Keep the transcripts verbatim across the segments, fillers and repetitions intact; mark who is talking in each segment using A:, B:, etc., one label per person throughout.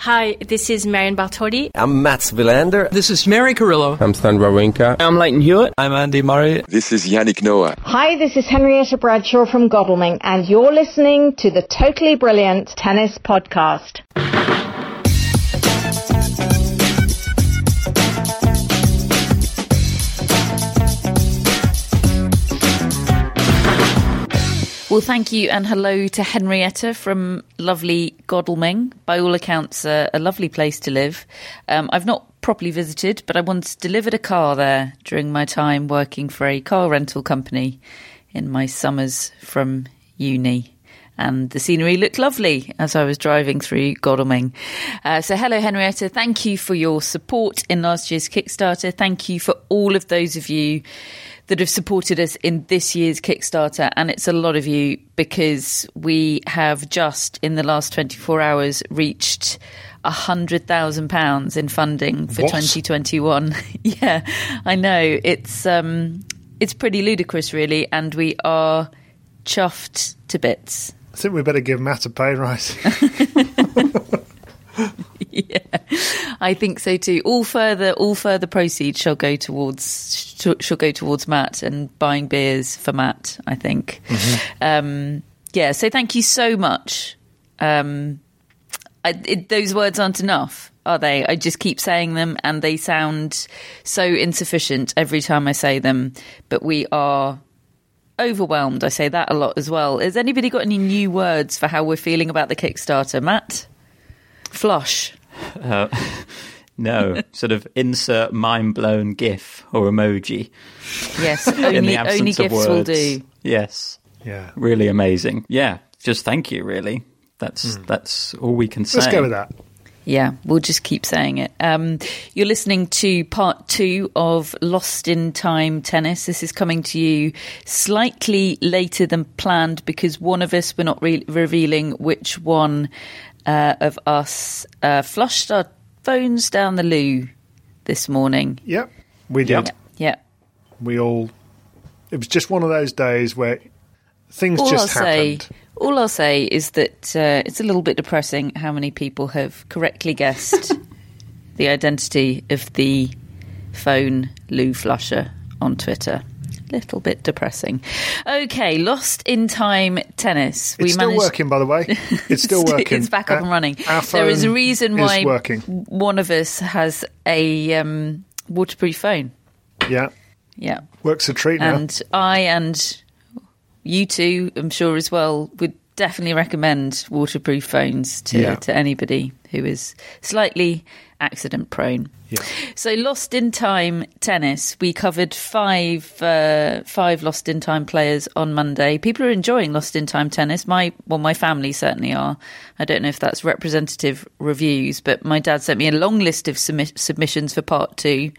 A: Hi, this is Marion Bartoli.
B: I'm Mats Wilander.
C: This is Mary Carrillo.
D: I'm Stan Wawrinka.
C: I'm Leighton Hewitt.
E: I'm Andy Murray.
F: This is Yannick Noah.
G: Hi, this is Henrietta Bradshaw from Godalming, and you're listening to the Totally Brilliant Tennis Podcast.
H: Well, thank you and hello to Henrietta from lovely Godalming. By all accounts, uh, a lovely place to live. Um, I've not properly visited, but I once delivered a car there during my time working for a car rental company in my summers from uni. And the scenery looked lovely as I was driving through Godalming. Uh, so hello, Henrietta. Thank you for your support in last year's Kickstarter. Thank you for all of those of you that have supported us in this year's Kickstarter. And it's a lot of you, because we have just in the last twenty-four hours reached one hundred thousand pounds in funding for what? twenty twenty-one. Yeah, I know. It's um, it's pretty ludicrous, really. And we are chuffed to bits.
I: I think we better give Matt a pay rise.
H: Yeah, I think so too. All further, all further proceeds shall go towards shall go towards Matt and buying beers for Matt, I think. Mm-hmm. Um, yeah, so thank you so much. Um, I, it, those words aren't enough, are they? I just keep saying them, and they sound so insufficient every time I say them. But we are overwhelmed. I say that a lot as well. Has anybody got any new words for how we're feeling about the Kickstarter, Matt? Flush.
E: Uh, no, sort of insert mind-blown GIF or emoji.
H: Yes, only, only GIFs will do.
E: Yes.
I: Yeah.
E: Really amazing. Yeah, just thank you, really. That's mm. that's all we can say.
I: Let's go with that.
H: Yeah, we'll just keep saying it. Um, you're listening to part two of Lost in Time Tennis. This is coming to you slightly later than planned because one of us, we're not re- revealing which one uh, of us, uh, flushed our phones down the loo this morning.
I: Yep, we did.
H: Yeah. yeah.
I: We all... It was just one of those days where things
H: all
I: just
H: I'll
I: happened.
H: Say, all I'll say is that uh, it's a little bit depressing how many people have correctly guessed the identity of the phone loo flusher on Twitter. Little bit depressing. Okay, Lost in Time Tennis.
I: It's we still managed... working, by the way. It's still working.
H: It's back up
I: our,
H: and running.
I: Our phone
H: there is a reason why
I: working.
H: One of us has a um, waterproof phone.
I: Yeah.
H: Yeah.
I: Works a treat now.
H: And I and you two, I'm sure as well, would definitely recommend waterproof phones to,
I: yeah.
H: to anybody who is slightly accident prone.
I: Yeah.
H: So Lost in Time Tennis, we covered five uh, five Lost in Time players on Monday. People are enjoying Lost in Time Tennis. My well, my family certainly are. I don't know if that's representative reviews, but my dad sent me a long list of submi- submissions for part two.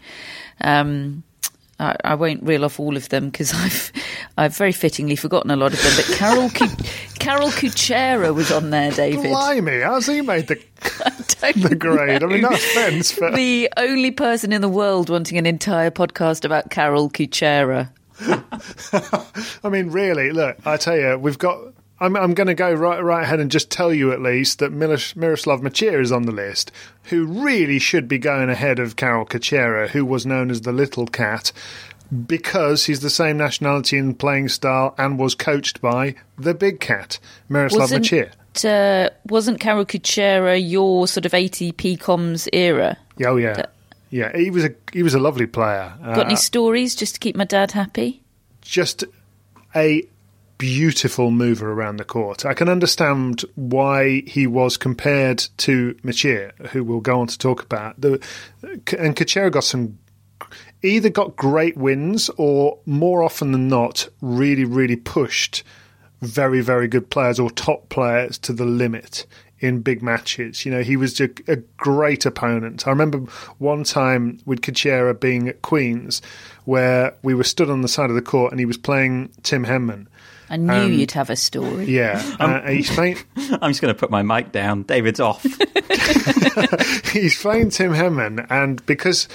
H: Um, I, I won't reel off all of them because I've I've very fittingly forgotten a lot of them. But Carol Cu- Carol Kuchera was on there, David.
I: Blimey, how's he made the the grade?
H: Know.
I: I mean, no offence, but
H: the only person in the world wanting an entire podcast about Carol Kuchera.
I: I mean, really, look, I tell you, we've got. I'm, I'm going to go right right ahead and just tell you at least that Milos, Miroslav Machir is on the list, who really should be going ahead of Carol Kuchera, who was known as the Little Cat, because he's the same nationality and playing style and was coached by the Big Cat, Miroslav
H: wasn't,
I: Machir.
H: Uh, wasn't Carol Kuchera your sort of A T P comms era?
I: Oh, yeah.
H: That,
I: yeah, he was a he was a lovely player.
H: Got uh, any stories just to keep my dad happy?
I: Just a beautiful mover around the court. I can understand why he was compared to Machir, who we'll go on to talk about. The, and Kuchera got some, either got great wins or more often than not, really, really pushed very, very good players or top players to the limit in big matches. You know, he was a, a great opponent. I remember one time with Kuchera being at Queen's where we were stood on the side of the court and he was playing Tim Henman.
H: I knew um, you'd have a story.
I: Yeah. Uh, he's playing...
E: I'm just going to put my mic down. David's off.
I: He's playing Tim Henman, and because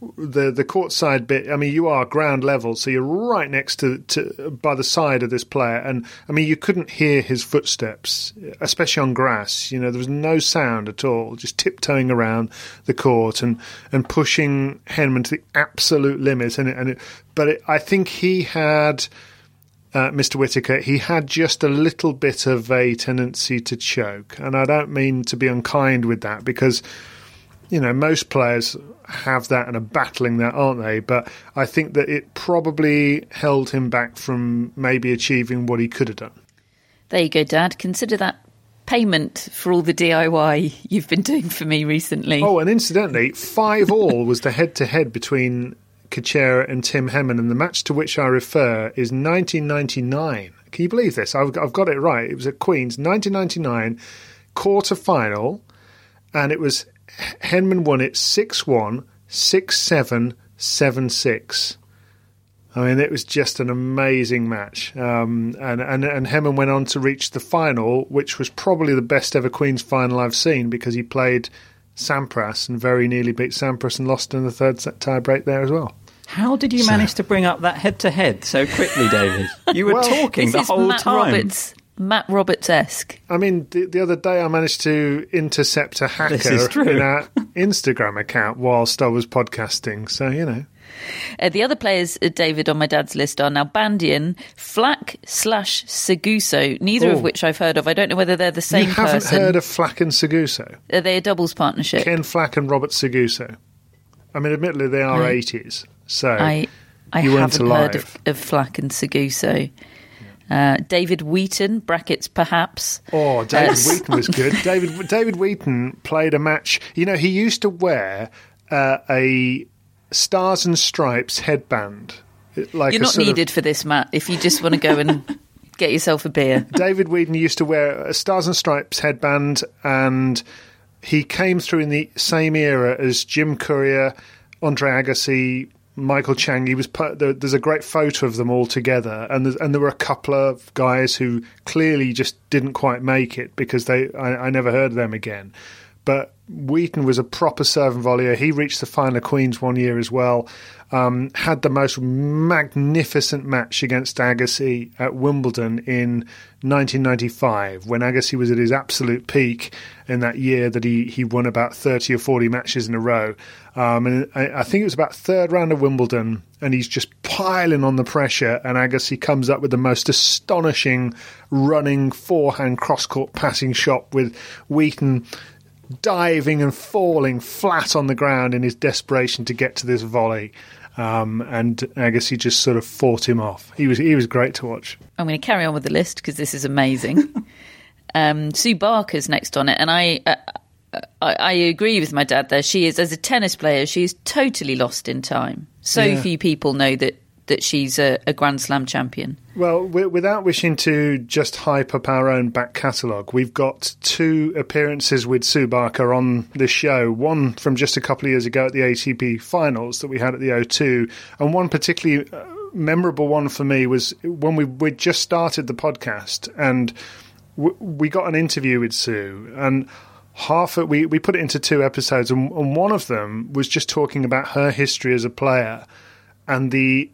I: the the courtside bit, I mean, you are ground level, so you're right next to, to by the side of this player, and I mean, you couldn't hear his footsteps, especially on grass. You know, there was no sound at all, just tiptoeing around the court and, and pushing Henman to the absolute limit. And it, and it, but it, I think he had. Uh, Mister Whittaker, he had just a little bit of a tendency to choke. And I don't mean to be unkind with that because, you know, most players have that and are battling that, aren't they? But I think that it probably held him back from maybe achieving what he could have done.
H: There you go, Dad. Consider that payment for all the D I Y you've been doing for me recently.
I: Oh, and incidentally, five all was the head-to-head between Kuchera and Tim Henman, and the match to which I refer is nineteen ninety-nine. Can you believe this? I've, I've got it right. It was at Queen's, nineteen ninety-nine, quarter-final, and it was Henman won it six one, six seven, seven six. I mean, it was just an amazing match. Um, and, and, and Henman went on to reach the final, which was probably the best ever Queen's final I've seen because he played Sampras and very nearly beat Sampras and lost in the third set tie break there as well.
E: How did you
I: So-
E: manage to bring up that head-to-head so quickly, David? You were
I: Well,
E: talking
H: This
E: the
H: is
E: whole
H: Matt
E: time.
H: Roberts, Matt Roberts-esque.
I: I mean, the, the other day I managed to intercept a hacker
E: This is true.
I: in our Instagram account whilst I was podcasting. So, you know.
H: Uh, the other players, uh, David, on my dad's list are now Bandian, Flack slash Seguso, neither
I: Oh.
H: of which I've heard of. I don't know whether they're the same
I: you haven't
H: person.
I: heard of Flack and Seguso?
H: Are they a doubles partnership?
I: Ken Flack and Robert Seguso. I mean, admittedly, they are
H: I-
I: eighties. So
H: I I
I: you weren't
H: haven't heard
I: alive.
H: of, of Flack and Seguso. Uh, David Wheaton, brackets perhaps.
I: Oh, David
H: Uh,
I: Wheaton was good. David David Wheaton played a match. You know, he used to wear uh, a Stars and Stripes headband. Like
H: You're
I: a
H: not
I: sort of-
H: needed for this, Matt, if you just want to go and get yourself a beer.
I: David Wheaton used to wear a Stars and Stripes headband, and he came through in the same era as Jim Courier, Andre Agassi, Michael Chang. He was put, there, there's a great photo of them all together, and there's, and there were a couple of guys who clearly just didn't quite make it because they I, I never heard of them again. But Wheaton was a proper serve and volleyer. He reached the final of Queen's one year as well. Um, had the most magnificent match against Agassi at Wimbledon in nineteen ninety-five, when Agassi was at his absolute peak in that year that he, he won about thirty or forty matches in a row. Um, and I, I think it was about third round of Wimbledon, and he's just piling on the pressure, and Agassi comes up with the most astonishing running forehand cross-court passing shot with Wheaton diving and falling flat on the ground in his desperation to get to this volley. Um, and Agassi just sort of fought him off. He was he was great to watch.
H: I'm going to carry on with the list because this is amazing. um, Sue Barker's next on it, and I, uh, I I agree with my dad there. She is, as a tennis player, she is totally lost in time. So
I: Yeah.
H: few people know that, that she's a, a Grand Slam champion.
I: Well, w- without wishing to just hype up our own back catalogue, we've got two appearances with Sue Barker on this show. One from just a couple of years ago at the A T P finals that we had at the O two, and one particularly uh, memorable one for me was when we we just started the podcast, and w- we got an interview with Sue, and half it, we, we put it into two episodes, and, and one of them was just talking about her history as a player and the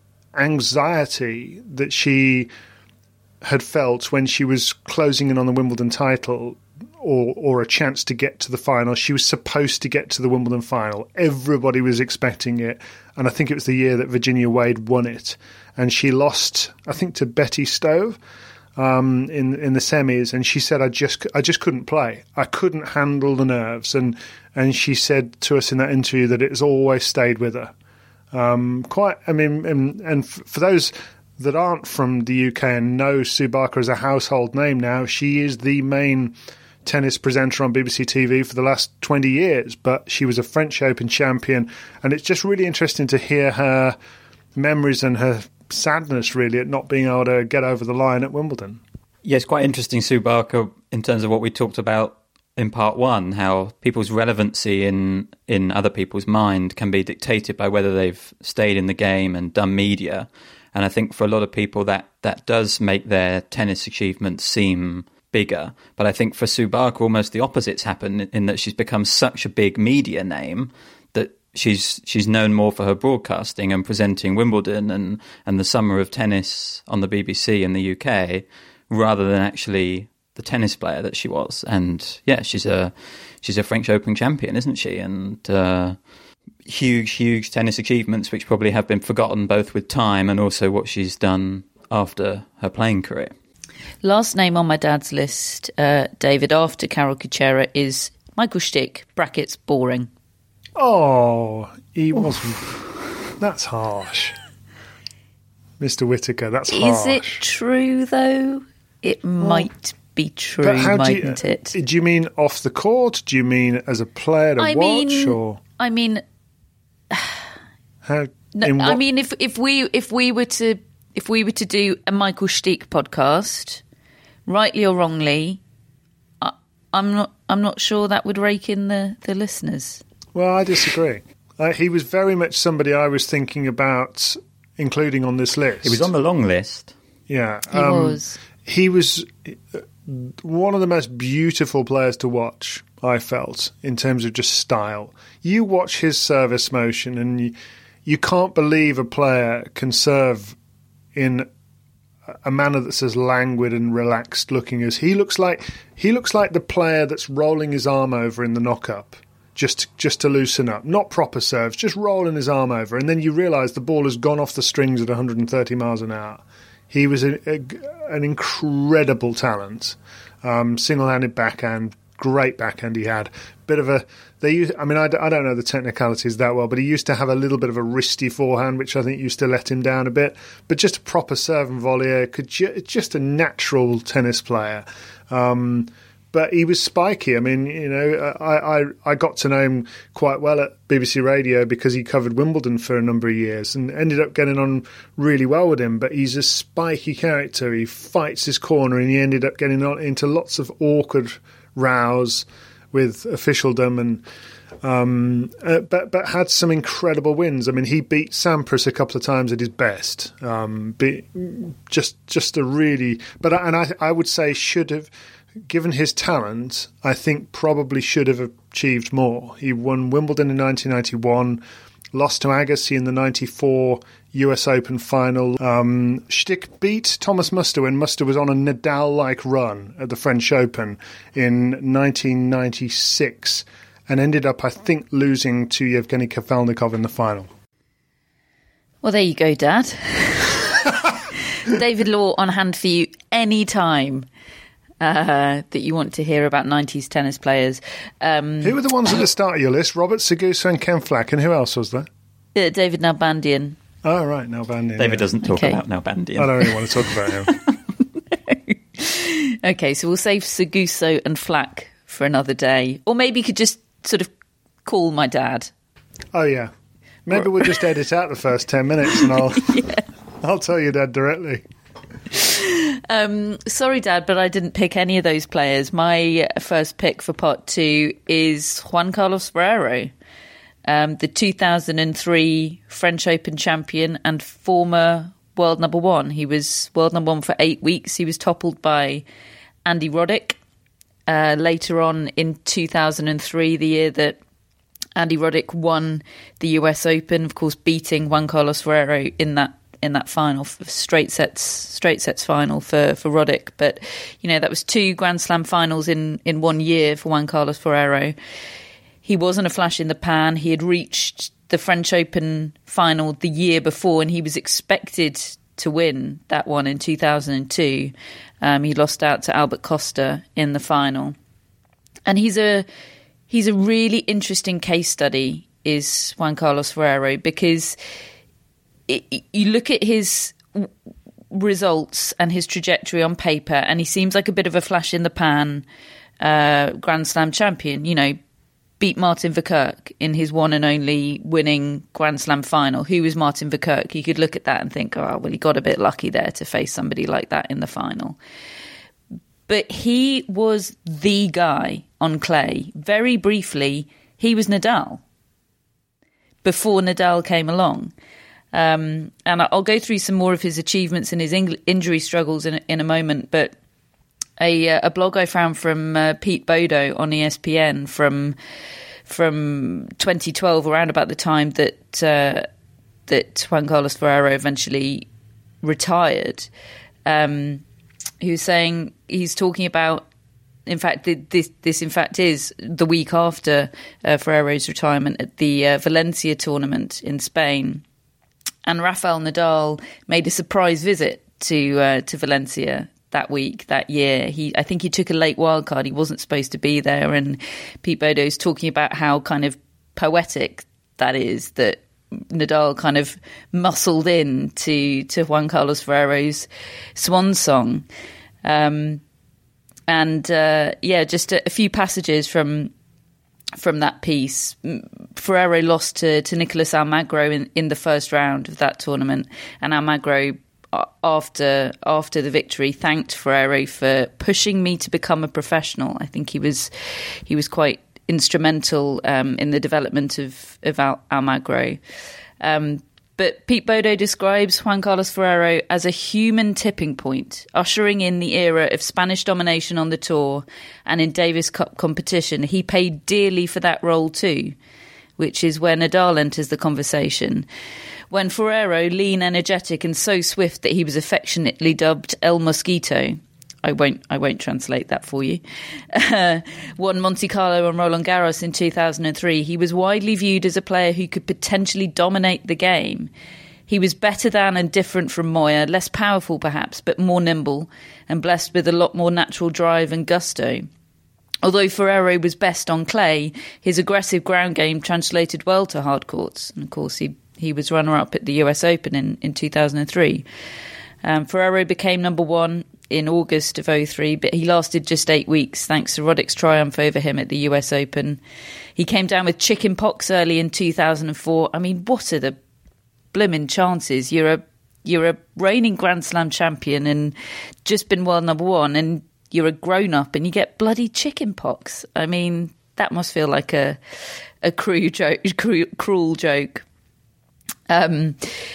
I: anxiety that she had felt when she was closing in on the Wimbledon title or or a chance to get to the final. She was supposed to get to the Wimbledon final. Everybody was expecting it. And I think it was the year that Virginia Wade won it. And she lost, I think, to Betty Stove um, in in the semis. And she said, I just I just couldn't play. I couldn't handle the nerves. And, and she said to us in that interview that it has always stayed with her. Um, quite, I mean, and, and f- for those that aren't from the U K and know Sue Barker as a household name now, she is the main tennis presenter on B B C T V for the last twenty years, but she was a French Open champion, and it's just really interesting to hear her memories and her sadness, really, at not being able to get over the line at Wimbledon.
E: Yeah, it's quite interesting, Sue Barker, in terms of what we talked about in part one, how people's relevancy in in other people's mind can be dictated by whether they've stayed in the game and done media. And I think for a lot of people that, that does make their tennis achievements seem bigger. But I think for Sue Barker, almost the opposite's happened in that she's become such a big media name that she's she's known more for her broadcasting and presenting Wimbledon and, and the Summer of Tennis on the B B C in the U K, rather than actually the tennis player that she was. And yeah, she's a she's a French Open champion, isn't she? And uh, huge, huge tennis achievements, which probably have been forgotten both with time and also what she's done after her playing career.
H: Last name on my dad's list, uh, David, after Carol Kuchera, is Michael Stich, brackets, boring.
I: Oh, he wasn't. That's harsh. Mister Whittaker, that's harsh.
H: Is it true, though? It well, might be true,
I: but how
H: mightn't
I: do you,
H: it?
I: Do you mean off the court? Do you mean as a player to
H: I
I: watch?
H: Mean,
I: or
H: I mean...
I: how,
H: no, I mean, if if we if we were to if we were to do a Michael Stich podcast, rightly or wrongly, I, I'm not I'm not sure that would rake in the, the listeners.
I: Well, I disagree. Uh, he was very much somebody I was thinking about including on this list.
E: He was on the long list.
I: Yeah.
H: He um, was.
I: He was one of the most beautiful players to watch, I felt, in terms of just style. You watch his service motion and you, you can't believe a player can serve in a manner that's as languid and relaxed looking as he looks like. He looks like the player that's rolling his arm over in the knock-up. Just, just to loosen up. Not proper serves, just rolling his arm over. And then you realise the ball has gone off the strings at one hundred thirty miles an hour. He was a, a, an incredible talent. Um, single-handed backhand, great backhand he had. Bit of a... They used, I mean, I, I don't know the technicalities that well, but he used to have a little bit of a wristy forehand, which I think used to let him down a bit. But just a proper serve and volley, could ju- just a natural tennis player. Um But he was spiky. I mean, you know, I, I, I got to know him quite well at B B C Radio because he covered Wimbledon for a number of years and ended up getting on really well with him. But he's a spiky character. He fights his corner and he ended up getting on into lots of awkward rows with officialdom and um, uh, but but had some incredible wins. I mean, he beat Sampras a couple of times at his best. Um, be, just just a really, but and I I would say should have. Given his talent, I think probably should have achieved more. He won Wimbledon in nineteen ninety-one, lost to Agassi in the ninety-four U S Open final. Um, Stich beat Thomas Muster when Muster was on a Nadal-like run at the French Open in nineteen ninety-six and ended up, I think, losing to Yevgeny Kafelnikov in the final.
H: Well, there you go, Dad. David Law on hand for you any time. Uh, that you want to hear about nineties tennis players. Um,
I: who were the ones at the start of your list? Robert Seguso and Ken Flack, and who else was there?
H: Uh, David Nalbandian.
I: Oh, right, Nalbandian.
E: David
I: yeah.
E: doesn't talk
H: okay.
E: about Nalbandian.
I: I don't really want to talk about him.
H: no. Okay, so we'll save Seguso and Flack for another day. Or maybe you could just sort of call my dad.
I: Oh, yeah. Maybe or... we'll just edit out the first ten minutes and I'll, yeah. I'll tell your dad directly.
H: Um, sorry, Dad, but I didn't pick any of those players. My first pick for part two is Juan Carlos Ferrero, um, the two thousand three French Open champion and former world number one. He was world number one for eight weeks. He was toppled by Andy Roddick. Uh, later on in two thousand three, the year that Andy Roddick won the U S Open, of course, beating Juan Carlos Ferrero in that in that final, straight sets straight sets final for, for Roddick. But, you know, that was two Grand Slam finals in, in one year for Juan Carlos Ferrero. He wasn't a flash in the pan. He had reached the French Open final the year before and he was expected to win that one in two thousand two. Um, he lost out to Albert Costa in the final. And he's a he's a really interesting case study, is Juan Carlos Ferrero, because It, you look at his results and his trajectory on paper and he seems like a bit of a flash in the pan uh, Grand Slam champion, you know, beat Martin Verkerk in his one and only winning Grand Slam final. Who was Martin Verkerk? You could look at that and think, oh, well, he got a bit lucky there to face somebody like that in the final. But he was the guy on clay. Very briefly, he was Nadal before Nadal came along. Um, and I'll go through some more of his achievements and his in- injury struggles in, in a moment. But a, a blog I found from uh, Pete Bodo on E S P N from from twenty twelve, around about the time that uh, that Juan Carlos Ferrero eventually retired. Um, he was saying, he's talking about, in fact, this this in fact is the week after uh, Ferrero's retirement at the uh, Valencia tournament in Spain, and Rafael Nadal made a surprise visit to uh, to Valencia that week, that year. He, I think he took a late wildcard. He wasn't supposed to be there, and Pete Bodo's talking about how kind of poetic that is, that Nadal kind of muscled in to, to Juan Carlos Ferrero's swan song. Um, and uh, yeah, just a, a few passages from from that piece. Ferrero lost to, to Nicolas Almagro in, in the first round of that tournament, and Almagro, after after the victory, thanked Ferrero for pushing me to become a professional. I think he was he was quite instrumental um, in the development of, of Al- Almagro. Um, but Pete Bodo describes Juan Carlos Ferrero as a human tipping point, ushering in the era of Spanish domination on the tour and in Davis Cup competition. He paid dearly for that role too, which is where Nadal enters the conversation. When Ferrero, lean, energetic and so swift that he was affectionately dubbed El Mosquito, I won't I won't translate that for you, uh, won Monte Carlo and Roland Garros in two thousand three, he was widely viewed as a player who could potentially dominate the game. He was better than and different from Moya, less powerful perhaps, but more nimble and blessed with a lot more natural drive and gusto. Although Ferrero was best on clay, his aggressive ground game translated well to hard courts. And of course, he, he was runner-up at the U S Open in, in two thousand three. Um, Ferrero became number one in August of oh three, but he lasted just eight weeks thanks to Roddick's triumph over him at the U S Open. He came down with chicken pox early in two thousand four. I mean, what are the blimmin' chances? You're a you're a reigning Grand Slam champion and just been world number one, and you're a grown-up and you get bloody chicken pox. I mean, that must feel like a a cruel joke. Cruel, cruel joke. Um,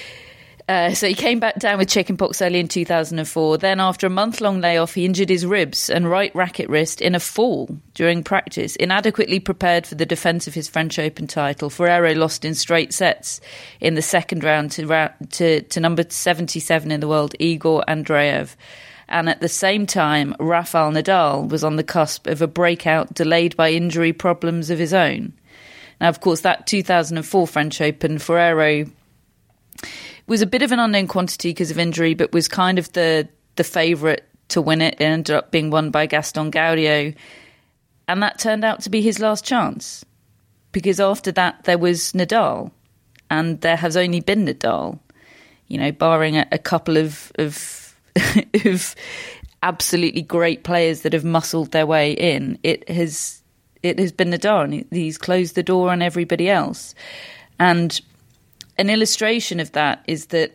H: uh, so he came back down with chickenpox early in two thousand four. Then, after a month-long layoff, he injured his ribs and right racket wrist in a fall during practice. Inadequately prepared for the defence of his French Open title, Ferrero lost in straight sets in the second round to to, to number seventy-seven in the world, Igor Andreev. And at the same time, Rafael Nadal was on the cusp of a breakout delayed by injury problems of his own. Now, of course, that two thousand four French Open, Ferrero was a bit of an unknown quantity because of injury, but was kind of the, the favourite to win it. It ended up being won by Gaston Gaudio. And that turned out to be his last chance, because after that there was Nadal, and there has only been Nadal, you know, barring a, a couple of... of of absolutely great players that have muscled their way in. It has it has been Nadal, and he's closed the door on everybody else. And an illustration of that is that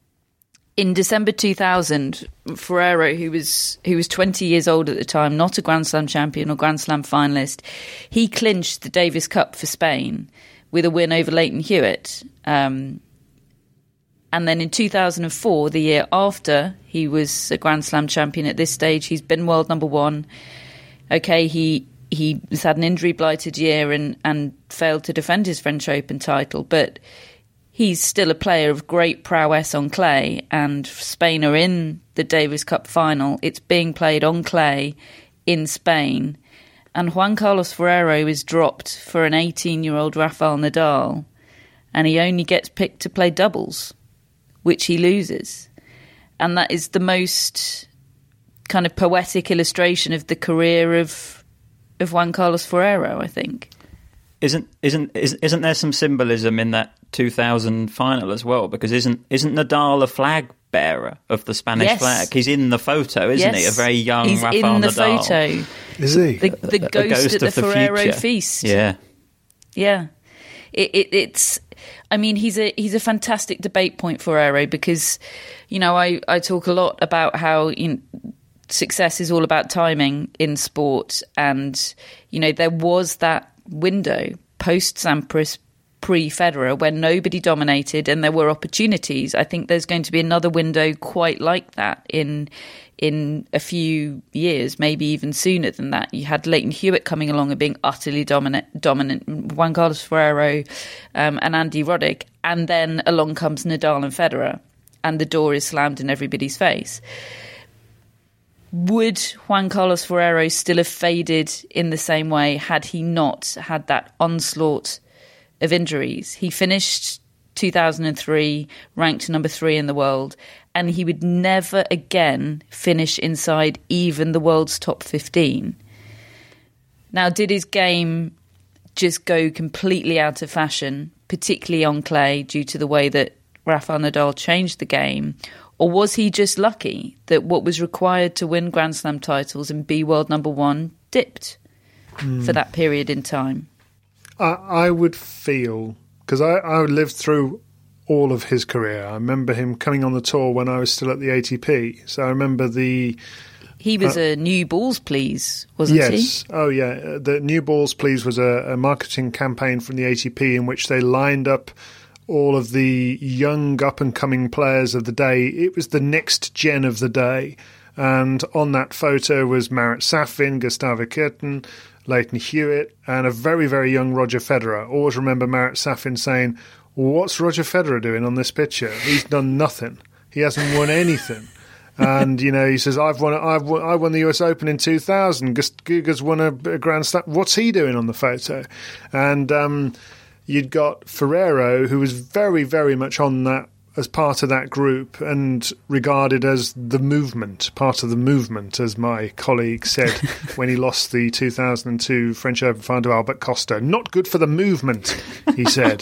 H: in December two thousand, Ferrero, who was who was twenty years old at the time, not a Grand Slam champion or Grand Slam finalist, he clinched the Davis Cup for Spain with a win over Leighton Hewitt. Um, And then in two thousand four, the year after he was a Grand Slam champion at this stage, he's been world number one. Okay, he he's had an injury-blighted year and, and failed to defend his French Open title, but he's still a player of great prowess on clay, and Spain are in the Davis Cup final. It's being played on clay in Spain, and Juan Carlos Ferrero is dropped for an eighteen-year-old Rafael Nadal, and he only gets picked to play doubles, which he loses. And that is the most kind of poetic illustration of the career of of Juan Carlos Ferrero, I think.
E: Isn't isn't isn't there some symbolism in that two thousand final as well? Because isn't isn't Nadal a flag bearer of the Spanish
H: yes.
E: flag? He's in the photo, isn't
H: yes.
E: he? A very young
H: He's
E: Rafael
H: in the
E: Nadal.
H: photo.
I: Is he?
H: The, the ghost,
E: ghost
H: at the,
E: of the
H: Ferrero
E: future.
H: feast.
E: Yeah.
H: Yeah. It, it, it's, I mean, he's a he's a fantastic debate point for Ferrero, because, you know, I, I talk a lot about how, you know, success is all about timing in sport, and, you know, there was that window post Sampras, pre-Federer when nobody dominated and there were opportunities. I think there's going to be another window quite like that in in a few years, maybe even sooner than that. You had Leighton Hewitt coming along and being utterly dominant, dominant Juan Carlos Ferrero um, and Andy Roddick, and then along comes Nadal and Federer, and the door is slammed in everybody's face. Would Juan Carlos Ferrero still have faded in the same way had he not had that onslaught of injuries? He finished two thousand three ranked number three in the world, and he would never again finish inside even the world's top fifteen. Now, did his game just go completely out of fashion, particularly on clay, due to the way that Rafael Nadal changed the game? Or was he just lucky that what was required to win Grand Slam titles and be world number one dipped mm. for that period in time?
I: I, I would feel, because I, I lived through all of his career. I remember him coming on the tour when I was still at the A T P. So I remember the...
H: He was uh, a New Balls Please, wasn't
I: yes.
H: he?
I: Yes. Oh, yeah. The New Balls Please was a, a marketing campaign from the A T P in which they lined up all of the young up-and-coming players of the day. It was the next gen of the day. And on that photo was Marat Safin, Gustavo Kuerten, Leighton Hewitt, and a very, very young Roger Federer. Always remember Marat Safin saying, what's Roger Federer doing on this picture? He's done nothing. He hasn't won anything. And, you know, he says, I've won I've won, I won the U S Open in two thousand. Guga's won a, a Grand Slam. What's he doing on the photo? And um, you'd got Ferrero, who was very, very much on that as part of that group and regarded as the movement, part of the movement, as my colleague said when he lost the two thousand two French Open final to Albert Costa. Not good for the movement, he said.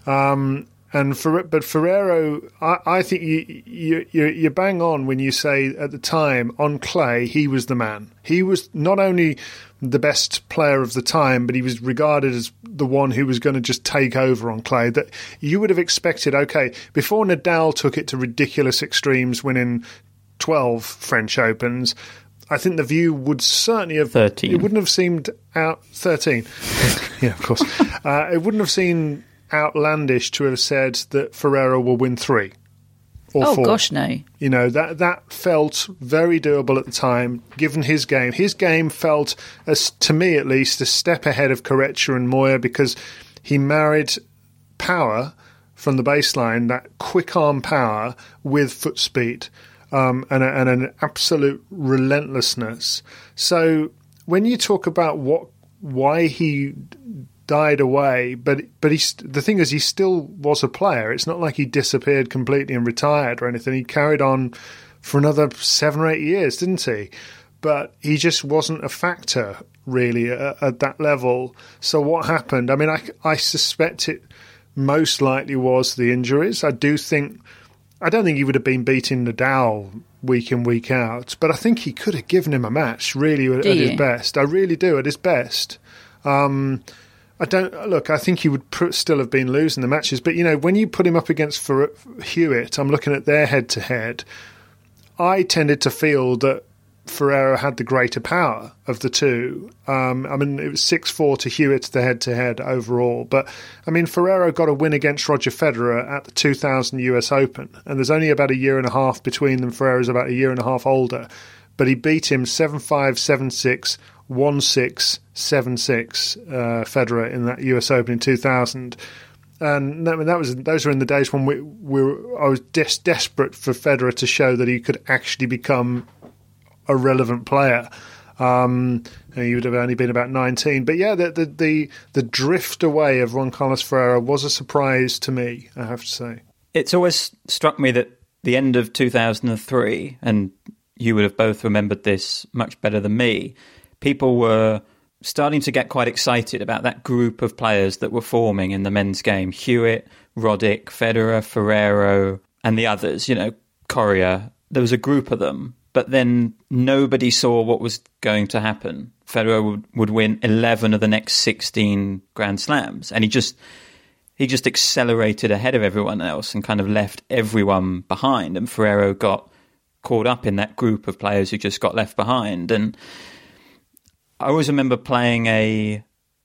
I: Um, and for, but Ferrero, I, I think you, you, you, you bang on when you say at the time on clay he was the man. He was not only the best player of the time, but he was regarded as the one who was going to just take over on clay. That you would have expected. Okay, before Nadal took it to ridiculous extremes, winning twelve French Opens, I think the view would certainly have
E: thirteen.
I: It wouldn't have seemed out thirteen. Yeah, of course. Uh, it wouldn't have seemed outlandish to have said that Ferrero will win three or
H: oh,
I: four.
H: Oh gosh, no.
I: You know, that that felt very doable at the time, given his game. His game felt, as to me at least, a step ahead of Corretja and Moya because he married power from the baseline, that quick arm power with foot speed um, and, a, and an absolute relentlessness. So when you talk about what why he died away, but but he, the thing is, he still was a player. It's not like he disappeared completely and retired or anything. He carried on for another seven or eight years, didn't he? But he just wasn't a factor, really, at, at that level. So what happened? I mean, I, I suspect it most likely was the injuries. I do think, I don't think he would have been beating Nadal week in, week out, but I think he could have given him a match, really, at, at his best. I really do, at his best. Um... I don't look. I think he would pr- still have been losing the matches, but you know, when you put him up against Fer- Hewitt, I'm looking at their head-to-head. I tended to feel that Ferrero had the greater power of the two. Um, I mean, it was six four to Hewitt the head-to-head overall, but I mean, Ferrero got a win against Roger Federer at the two thousand U S Open, and there's only about a year and a half between them. Ferrero's about a year and a half older, but he beat him seven five, seven six. one six, seven six uh, Federer in that U S Open in two thousand. And that, that was those were in the days when we, we were, I was des- desperate for Federer to show that he could actually become a relevant player. Um, and he would have only been about nineteen. But yeah, the, the, the, the drift away of Juan Carlos Ferrero was a surprise to me, I have to say.
E: It's always struck me that the end of two thousand three, and you would have both remembered this much better than me, people were starting to get quite excited about that group of players that were forming in the men's game. Hewitt, Roddick, Federer, Ferrero, and the others, you know, Coria. There was a group of them, but then nobody saw what was going to happen. Federer would, would win eleven of the next sixteen Grand Slams, and he just he just accelerated ahead of everyone else and kind of left everyone behind. And Ferrero got caught up in that group of players who just got left behind. And I always remember playing a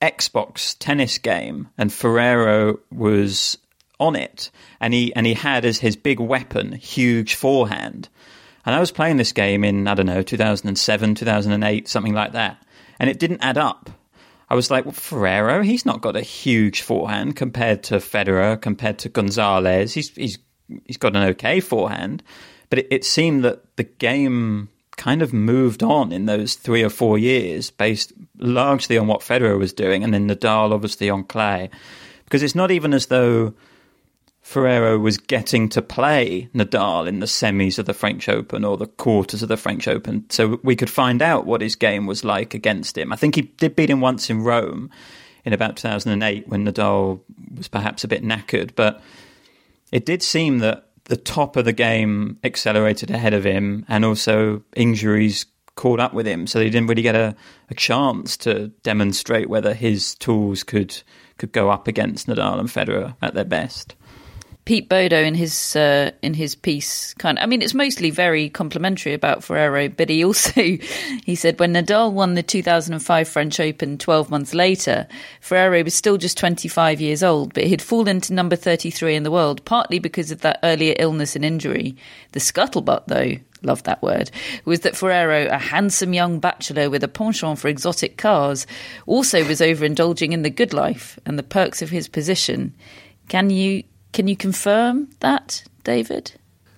E: Xbox tennis game, and Ferrero was on it, and he and he had as his big weapon huge forehand. And I was playing this game in, I don't know, two thousand seven, two thousand eight, something like that, and it didn't add up. I was like, well, Ferrero, he's not got a huge forehand compared to Federer, compared to Gonzalez. He's he's he's got an okay forehand, but it, it seemed that the game kind of moved on in those three or four years, based largely on what Federer was doing, and then Nadal obviously on clay, because it's not even as though Ferrero was getting to play Nadal in the semis of the French Open or the quarters of the French Open, so we could find out what his game was like against him. I think he did beat him once in Rome in about two thousand eight when Nadal was perhaps a bit knackered, but it did seem that the top of the game accelerated ahead of him, and also injuries caught up with him, so he didn't really get a, a chance to demonstrate whether his tools could could go up against Nadal and Federer at their best.
H: Pete Bodo in his uh, in his piece, kind of, I mean, it's mostly very complimentary about Ferrero, but he also he said when Nadal won the two thousand five French Open twelve months later, Ferrero was still just twenty-five years old, but he'd fallen to number thirty-three in the world, partly because of that earlier illness and injury. The scuttlebutt, though, love that word, was that Ferrero, a handsome young bachelor with a penchant for exotic cars, also was overindulging in the good life and the perks of his position. Can you Can you confirm that, David?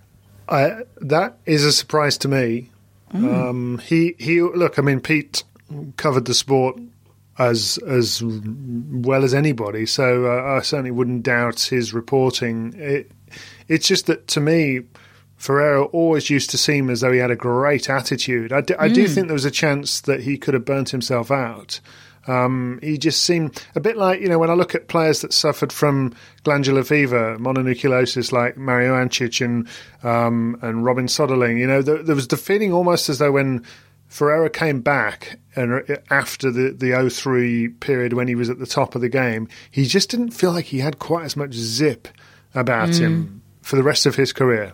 I: I, that is a surprise to me. Mm. Um, he he. Look, I mean, Pete covered the sport as as well as anybody, so uh, I certainly wouldn't doubt his reporting. It, it's just that to me, Ferrero always used to seem as though he had a great attitude. I do, I mm. do think there was a chance that he could have burnt himself out. Um, he just seemed a bit like, you know, when I look at players that suffered from glandular fever, mononucleosis, like Mario Ancic and um, and Robin Soderling, you know, there, there was the feeling almost as though when Ferrero came back and after the, the oh three period when he was at the top of the game, he just didn't feel like he had quite as much zip about mm. him for the rest of his career.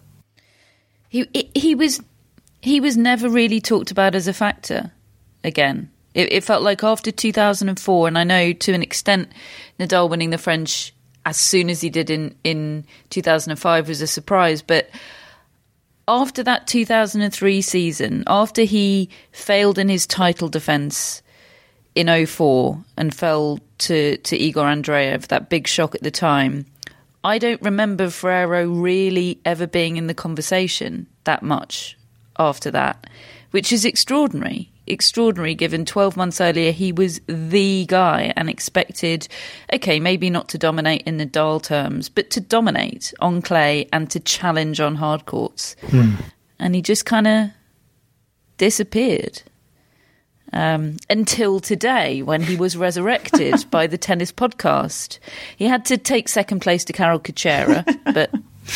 H: He he was he was never really talked about as a factor again. It, it felt like after two thousand four, and I know to an extent Nadal winning the French as soon as he did in, in two thousand five was a surprise, but after that two thousand three season, after he failed in his title defence in oh four and fell to, to Igor Andreev, that big shock at the time, I don't remember Ferrero really ever being in the conversation that much after that, which is extraordinary. Extraordinary given twelve months earlier he was the guy and expected, okay, maybe not to dominate in Nadal terms, but to dominate on clay and to challenge on hard courts. Hmm. And he just kind of disappeared um, until today when he was resurrected by the Tennis Podcast. He had to take second place to Carol Kuchera, but...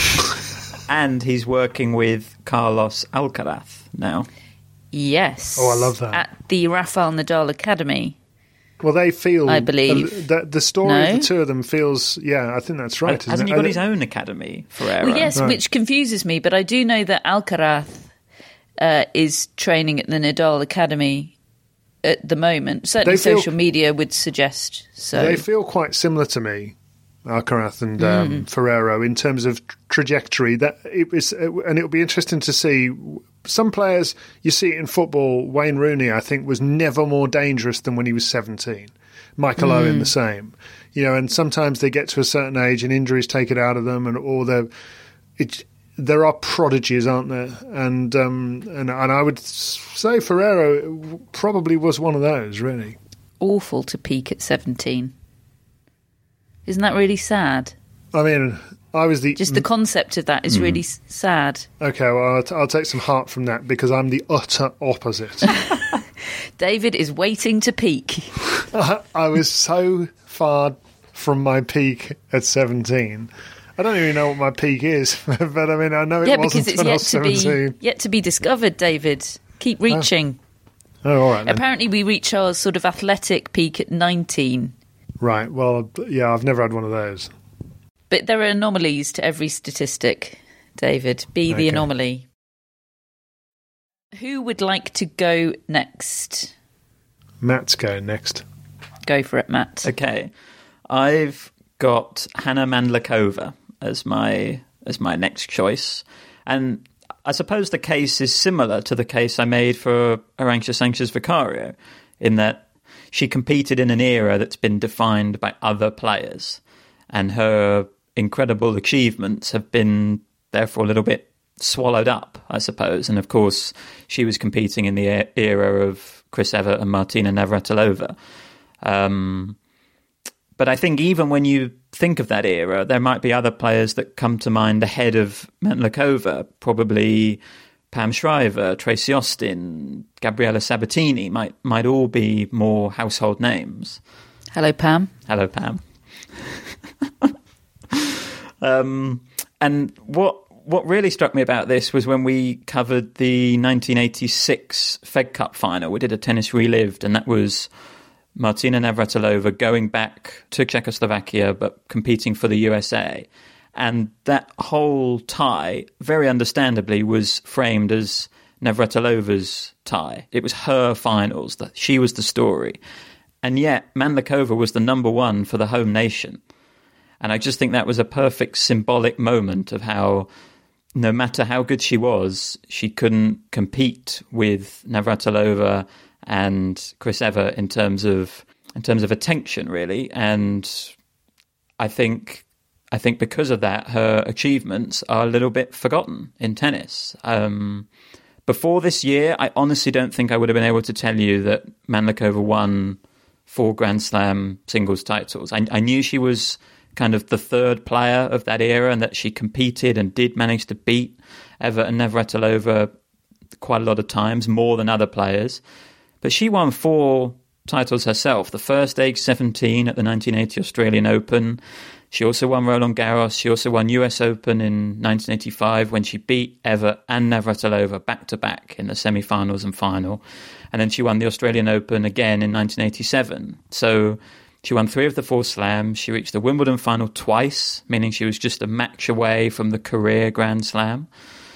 E: And he's working with Carlos Alcaraz now.
H: Yes.
I: Oh, I love that.
H: At the Rafael Nadal Academy.
I: Well, they feel...
H: I believe.
I: The, the story no? of the two of them feels... Yeah, I think that's right.
E: Hasn't
I: isn't
E: he
I: it?
E: got his own academy, Ferrero?
H: Well, yes,
I: right.
H: which confuses me, but I do know that Alcaraz uh, is training at the Nadal Academy at the moment. Certainly
I: feel,
H: social media would suggest so.
I: They feel quite similar to me, Alcaraz and um, mm. Ferrero, in terms of trajectory. That it was, and it'll be interesting to see... Some players, you see it in football, Wayne Rooney, I think, was never more dangerous than when he was seventeen. Michael mm. Owen, the same. You know, and sometimes they get to a certain age and injuries take it out of them, and or they're, it, there are prodigies, aren't there? And, um, and, and I would say Ferrero probably was one of those, really.
H: Awful to peak at seventeen. Isn't that really sad?
I: I mean... I was the
H: Just the concept of that is mm. really s- sad.
I: Okay, well, I'll, t- I'll take some heart from that because I'm the utter opposite.
H: David is waiting to peak.
I: I, I was so far from my peak at seventeen. I don't even know what my peak is, but I mean, I know it
H: yeah,
I: wasn't
H: because it's
I: when I
H: yet
I: was
H: to
I: seventeen.
H: be yet to be discovered, David. Keep reaching.
I: Oh, oh all right. Then.
H: Apparently, we reach our sort of athletic peak at nineteen.
I: Right. Well, yeah, I've never had one of those.
H: But there are anomalies to every statistic, David. Be the okay. anomaly. Who would like to go next?
I: Matt's going next.
H: Go for it, Matt.
E: Okay. I've got Hana Mandlikova as my as my next choice. And I suppose the case is similar to the case I made for Arantxa Sanchez Vicario, in that she competed in an era that's been defined by other players, and her incredible achievements have been therefore a little bit swallowed up, I suppose. And of course, she was competing in the era of Chris Evert and Martina Navratilova. Um, but I think even when you think of that era, there might be other players that come to mind ahead of Mandlikova. Probably Pam Shriver, Tracy Austin, Gabriela Sabatini might might all be more household names.
H: Hello, Pam.
E: Hello, Pam. um, and what what really struck me about this was when we covered the nineteen eighty-six Fed Cup final. We did a Tennis Relived, and that was Martina Navratilova going back to Czechoslovakia but competing for the U S A. And that whole tie, very understandably, was framed as Navratilova's tie. It was her finals, that she was the story. And yet Mandlikova was the number one for the home nation. And I just think that was a perfect symbolic moment of how, no matter how good she was, she couldn't compete with Navratilova and Chris Evert in terms of in terms of attention, really. And I think I think because of that, her achievements are a little bit forgotten in tennis. Um, before this year, I honestly don't think I would have been able to tell you that Mandlikova won four Grand Slam singles titles. I, I knew she was kind of the third player of that era, and that she competed and did manage to beat Evert and Navratilova quite a lot of times, more than other players. But she won four titles herself. The first, age seventeen, at the nineteen eighty Australian Open. She also won Roland Garros. She also won U S Open in nineteen eighty-five when she beat Evert and Navratilova back-to-back in the semi-finals and final. And then she won the Australian Open again in nineteen eighty-seven. So she won three of the four slams. She reached the Wimbledon final twice, meaning she was just a match away from the career Grand Slam.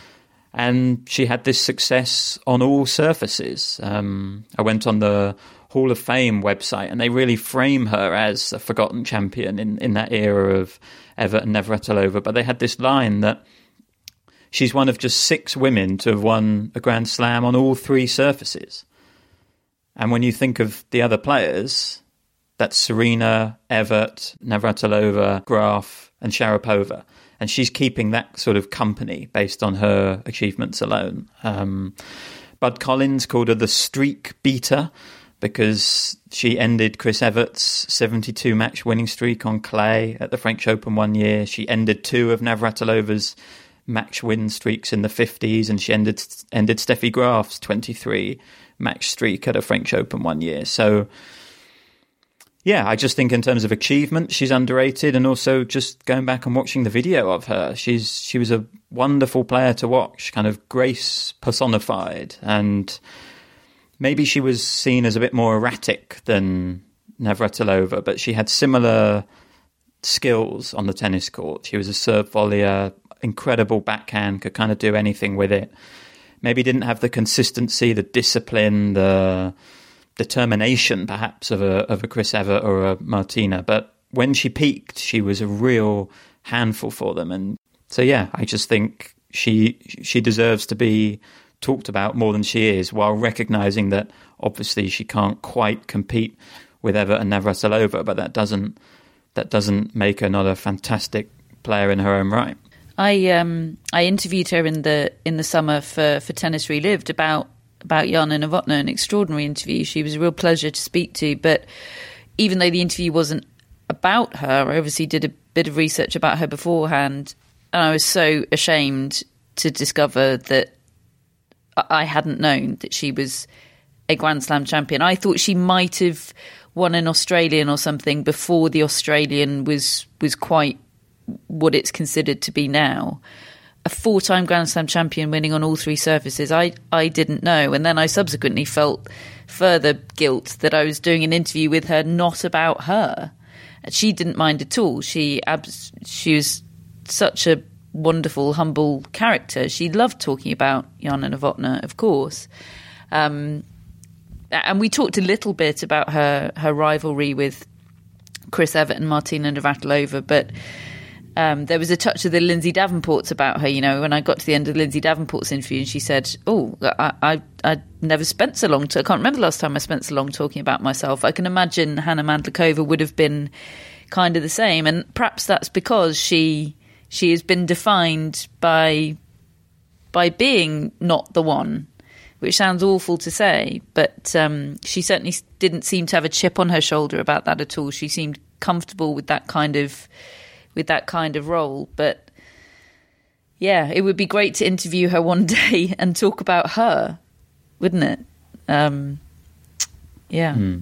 E: And she had this success on all surfaces. Um, I went on the Hall of Fame website, and they really frame her as a forgotten champion in, in that era of Evert and Navratilova. But they had this line that she's one of just six women to have won a Grand Slam on all three surfaces. And when you think of the other players, that's Serena, Evert, Navratilova, Graf, and Sharapova. And she's keeping that sort of company based on her achievements alone. Um, Bud Collins called her the streak beater because she ended Chris Evert's seventy-two match winning streak on clay at the French Open one year. She ended two of Navratilova's match win streaks in the fifties, and she ended ended Steffi Graf's twenty-three match streak at a French Open one year. So yeah, I just think in terms of achievement, she's underrated, and also just going back and watching the video of her, she's she was a wonderful player to watch, kind of grace personified, and maybe she was seen as a bit more erratic than Navratilova, but she had similar skills on the tennis court. She was a serve volleyer, incredible backhand, could kind of do anything with it. Maybe didn't have the consistency, the discipline, the determination perhaps of a of a Chris Evert or a Martina, but when she peaked, she was a real handful for them. And so yeah, I just think she she deserves to be talked about more than she is, while recognizing that obviously she can't quite compete with Evert and Navratilova, but that doesn't that doesn't make her not a fantastic player in her own right.
H: I um I interviewed her in the in the summer for for Tennis Relived about about Jana Novotná, an extraordinary interview. She was a real pleasure to speak to, but even though the interview wasn't about her, I obviously did a bit of research about her beforehand, and I was so ashamed to discover that I hadn't known that she was a Grand Slam champion. I thought she might have won an Australian or something before the Australian was was quite what it's considered to be now. A four-time Grand Slam champion winning on all three surfaces, I, I didn't know. And then I subsequently felt further guilt that I was doing an interview with her not about her. And she didn't mind at all. She abs- she was such a wonderful, humble character. She loved talking about Jana Novotná, of course. Um, and we talked a little bit about her, her rivalry with Chris Evert and Martina Navratilova, but um, there was a touch of the Lindsay Davenport's about her. You know, when I got to the end of Lindsay Davenport's interview, and she said, "Oh, I, I, I never spent so long. To, I can't remember the last time I spent so long talking about myself." I can imagine Hana Mandlikova would have been kind of the same, and perhaps that's because she she has been defined by by being not the one, which sounds awful to say, but um, she certainly didn't seem to have a chip on her shoulder about that at all. She seemed comfortable with that kind of with that kind of role. But yeah, it would be great to interview her one day and talk about her, wouldn't it? Um, yeah.
I: Mm.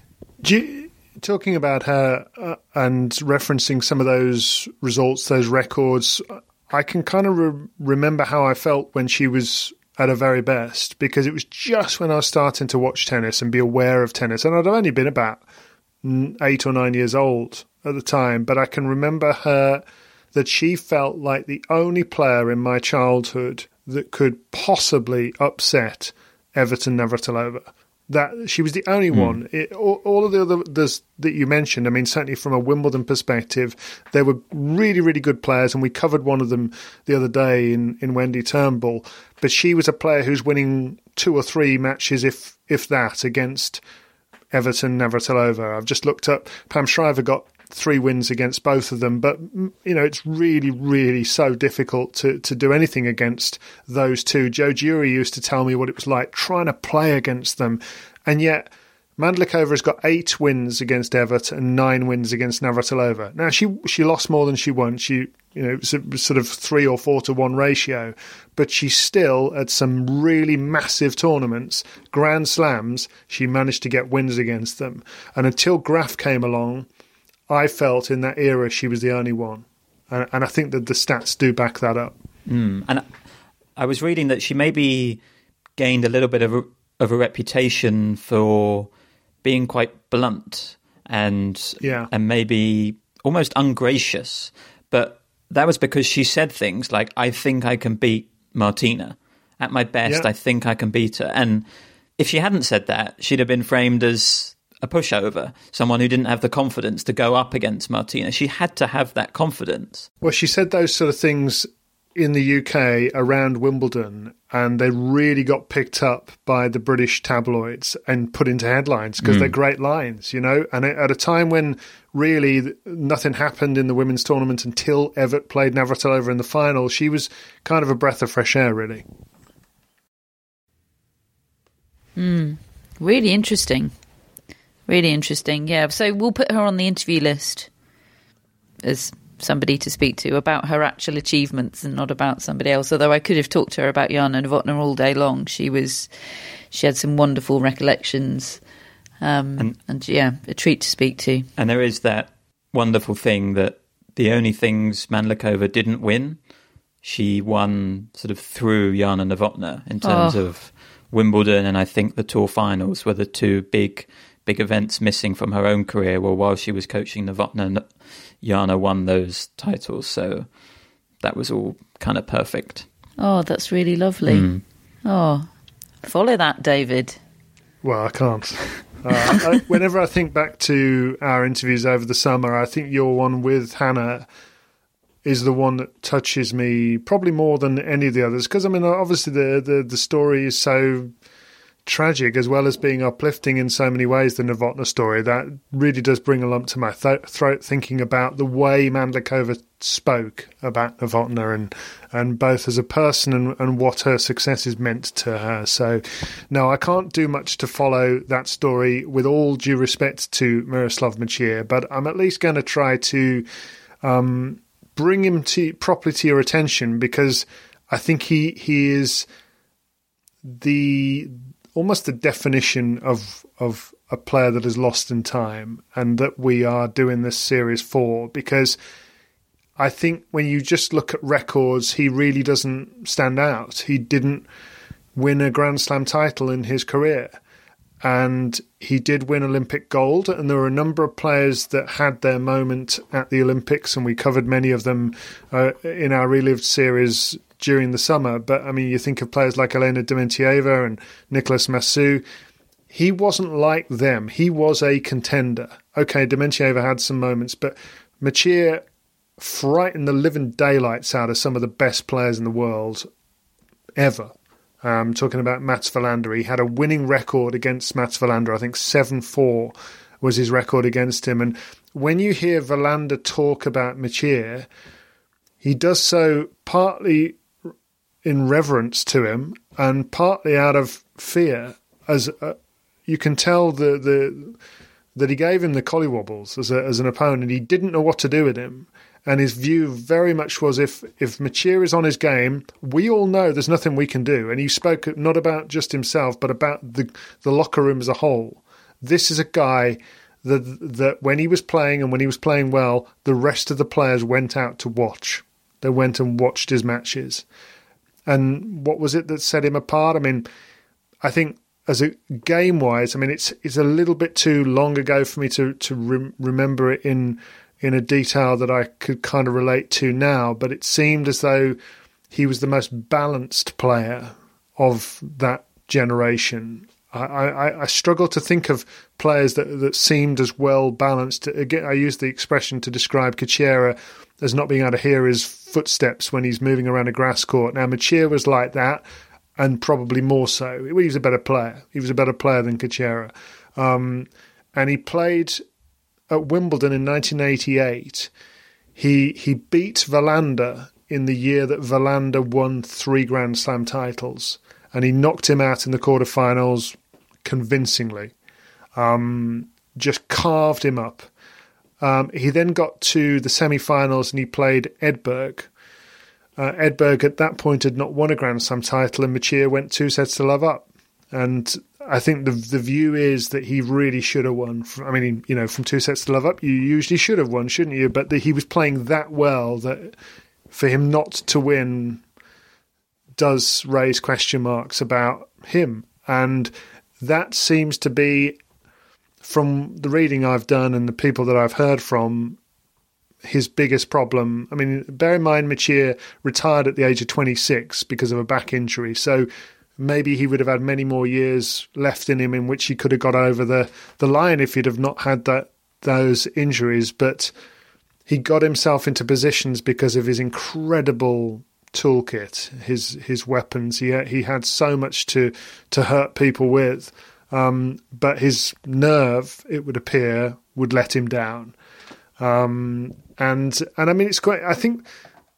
I: Do you, talking about her uh, and referencing some of those results, those records, I can kind of re- remember how I felt when she was at her very best, because it was just when I was starting to watch tennis and be aware of tennis. And I'd only been about eight or nine years old at the time, but I can remember her that she felt like the only player in my childhood that could possibly upset Evert and Navratilova. That she was the only mm. one. It, all, all of the others that you mentioned, I mean, certainly from a Wimbledon perspective, they were really, really good players, and we covered one of them the other day in, in Wendy Turnbull. But she was a player who's winning two or three matches, if if that, against Evert and Navratilova. I've just looked up. Pam Shriver got three wins against both of them, but you know, it's really, really so difficult to, to do anything against those two. Joe Jury used to tell me what it was like trying to play against them, and yet Mandlikova has got eight wins against Evert and nine wins against Navratilova. Now she she lost more than she won. She you know it was a sort of three or four to one ratio, but she still at some really massive tournaments, Grand Slams, she managed to get wins against them. And until Graf came along, I felt in that era she was the only one. And, and I think that the stats do back that up.
E: Mm. And I was reading that she maybe gained a little bit of a, of a reputation for being quite blunt and
I: yeah.
E: and maybe almost ungracious. But that was because she said things like, I think I can beat Martina. At my best, yeah. I think I can beat her. And if she hadn't said that, she'd have been framed as a pushover, someone who didn't have the confidence to go up against Martina. She had to have that confidence.
I: Well, she said those sort of things in the U K around Wimbledon, and they really got picked up by the British tabloids and put into headlines because mm. they're great lines, you know. And at a time when really nothing happened in the women's tournament until Evert played Navratilova in the final, she was kind of a breath of fresh air, really.
H: Mm. Really interesting. Really interesting, yeah. So we'll put her on the interview list as somebody to speak to about her actual achievements and not about somebody else. Although I could have talked to her about Jana Novotná all day long. She was, she had some wonderful recollections, um, and, and yeah, a treat to speak to.
E: And there is that wonderful thing that the only things Mandlikova didn't win, she won sort of through Jana Novotná in terms
H: oh.
E: of Wimbledon, and I think the Tour finals were the two big. big events missing from her own career. Well, while she was coaching Novotná, Jana won those titles. So that was all kind of perfect.
H: Oh, that's really lovely. Mm. Oh, follow that, David.
I: Well, I can't. Uh, I, whenever I think back to our interviews over the summer, I think your one with Hannah is the one that touches me probably more than any of the others. Because, I mean, obviously the, the, the story is so tragic as well as being uplifting in so many ways. The Novotná story, that really does bring a lump to my th- throat thinking about the way Mandlikova spoke about Novotná and and both as a person and, and what her successes meant to her. So no, I can't do much to follow that story, with all due respect to Miroslav Machir, but I'm at least going to try to um, bring him to properly to your attention, because I think he he is the almost the definition of of a player that is lost in time, and that we are doing this series for, because I think when you just look at records, he really doesn't stand out. He didn't win a Grand Slam title in his career, and he did win Olympic gold, and there were a number of players that had their moment at the Olympics, and we covered many of them uh, in our Relived series during the summer. But I mean, you think of players like Elena Dementieva and Nicolas Massou. he wasn't like them. He was a contender. Okay, Dementieva had some moments, but Mechir frightened the living daylights out of some of the best players in the world ever. Um, talking about Mats Wilander, he had a winning record against Mats Wilander. I think seven four was his record against him. And when you hear Wilander talk about Mechir, he does so partly in reverence to him and partly out of fear. As uh, you can tell the, the that he gave him the collywobbles as, a, as an opponent. He didn't know what to do with him. And his view very much was if, if Mechir is on his game, we all know there's nothing we can do. And he spoke not about just himself, but about the, the locker room as a whole. This is a guy that, that when he was playing and when he was playing well, the rest of the players went out to watch. They went and watched his matches. And what was it that set him apart? I mean, I think as a game-wise, I mean, it's it's a little bit too long ago for me to, to re- remember it in in a detail that I could kind of relate to now, but it seemed as though he was the most balanced player of that generation. I, I, I struggle to think of players that, that seemed as well balanced. Again, I use the expression to describe Kuchera as not being able to hear his footsteps when he's moving around a grass court. Now, Mechir was like that, and probably more so. He was a better player. He was a better player than Kuchera. Um, and he played at Wimbledon in nineteen eighty-eight. He he beat Wilander in the year that Wilander won three Grand Slam titles, and he knocked him out in the quarterfinals convincingly. Um, just carved him up. Um, he then got to the semi-finals and he played Edberg. Uh, Edberg at that point had not won a Grand Slam title, and Mechir went two sets to love up. And I think the the view is that he really should have won. From, I mean, you know, from two sets to love up, you usually should have won, shouldn't you? But the, he was playing that well that for him not to win does raise question marks about him. And that seems to be, from the reading I've done and the people that I've heard from, his biggest problem. I mean, bear in mind, Mechir retired at the age of twenty-six because of a back injury. So maybe he would have had many more years left in him in which he could have got over the, the line if he'd have not had that those injuries. But he got himself into positions because of his incredible toolkit, his his weapons. He he had so much to to hurt people with, um, but his nerve, it would appear, would let him down. Um, and and I mean, it's quite. I think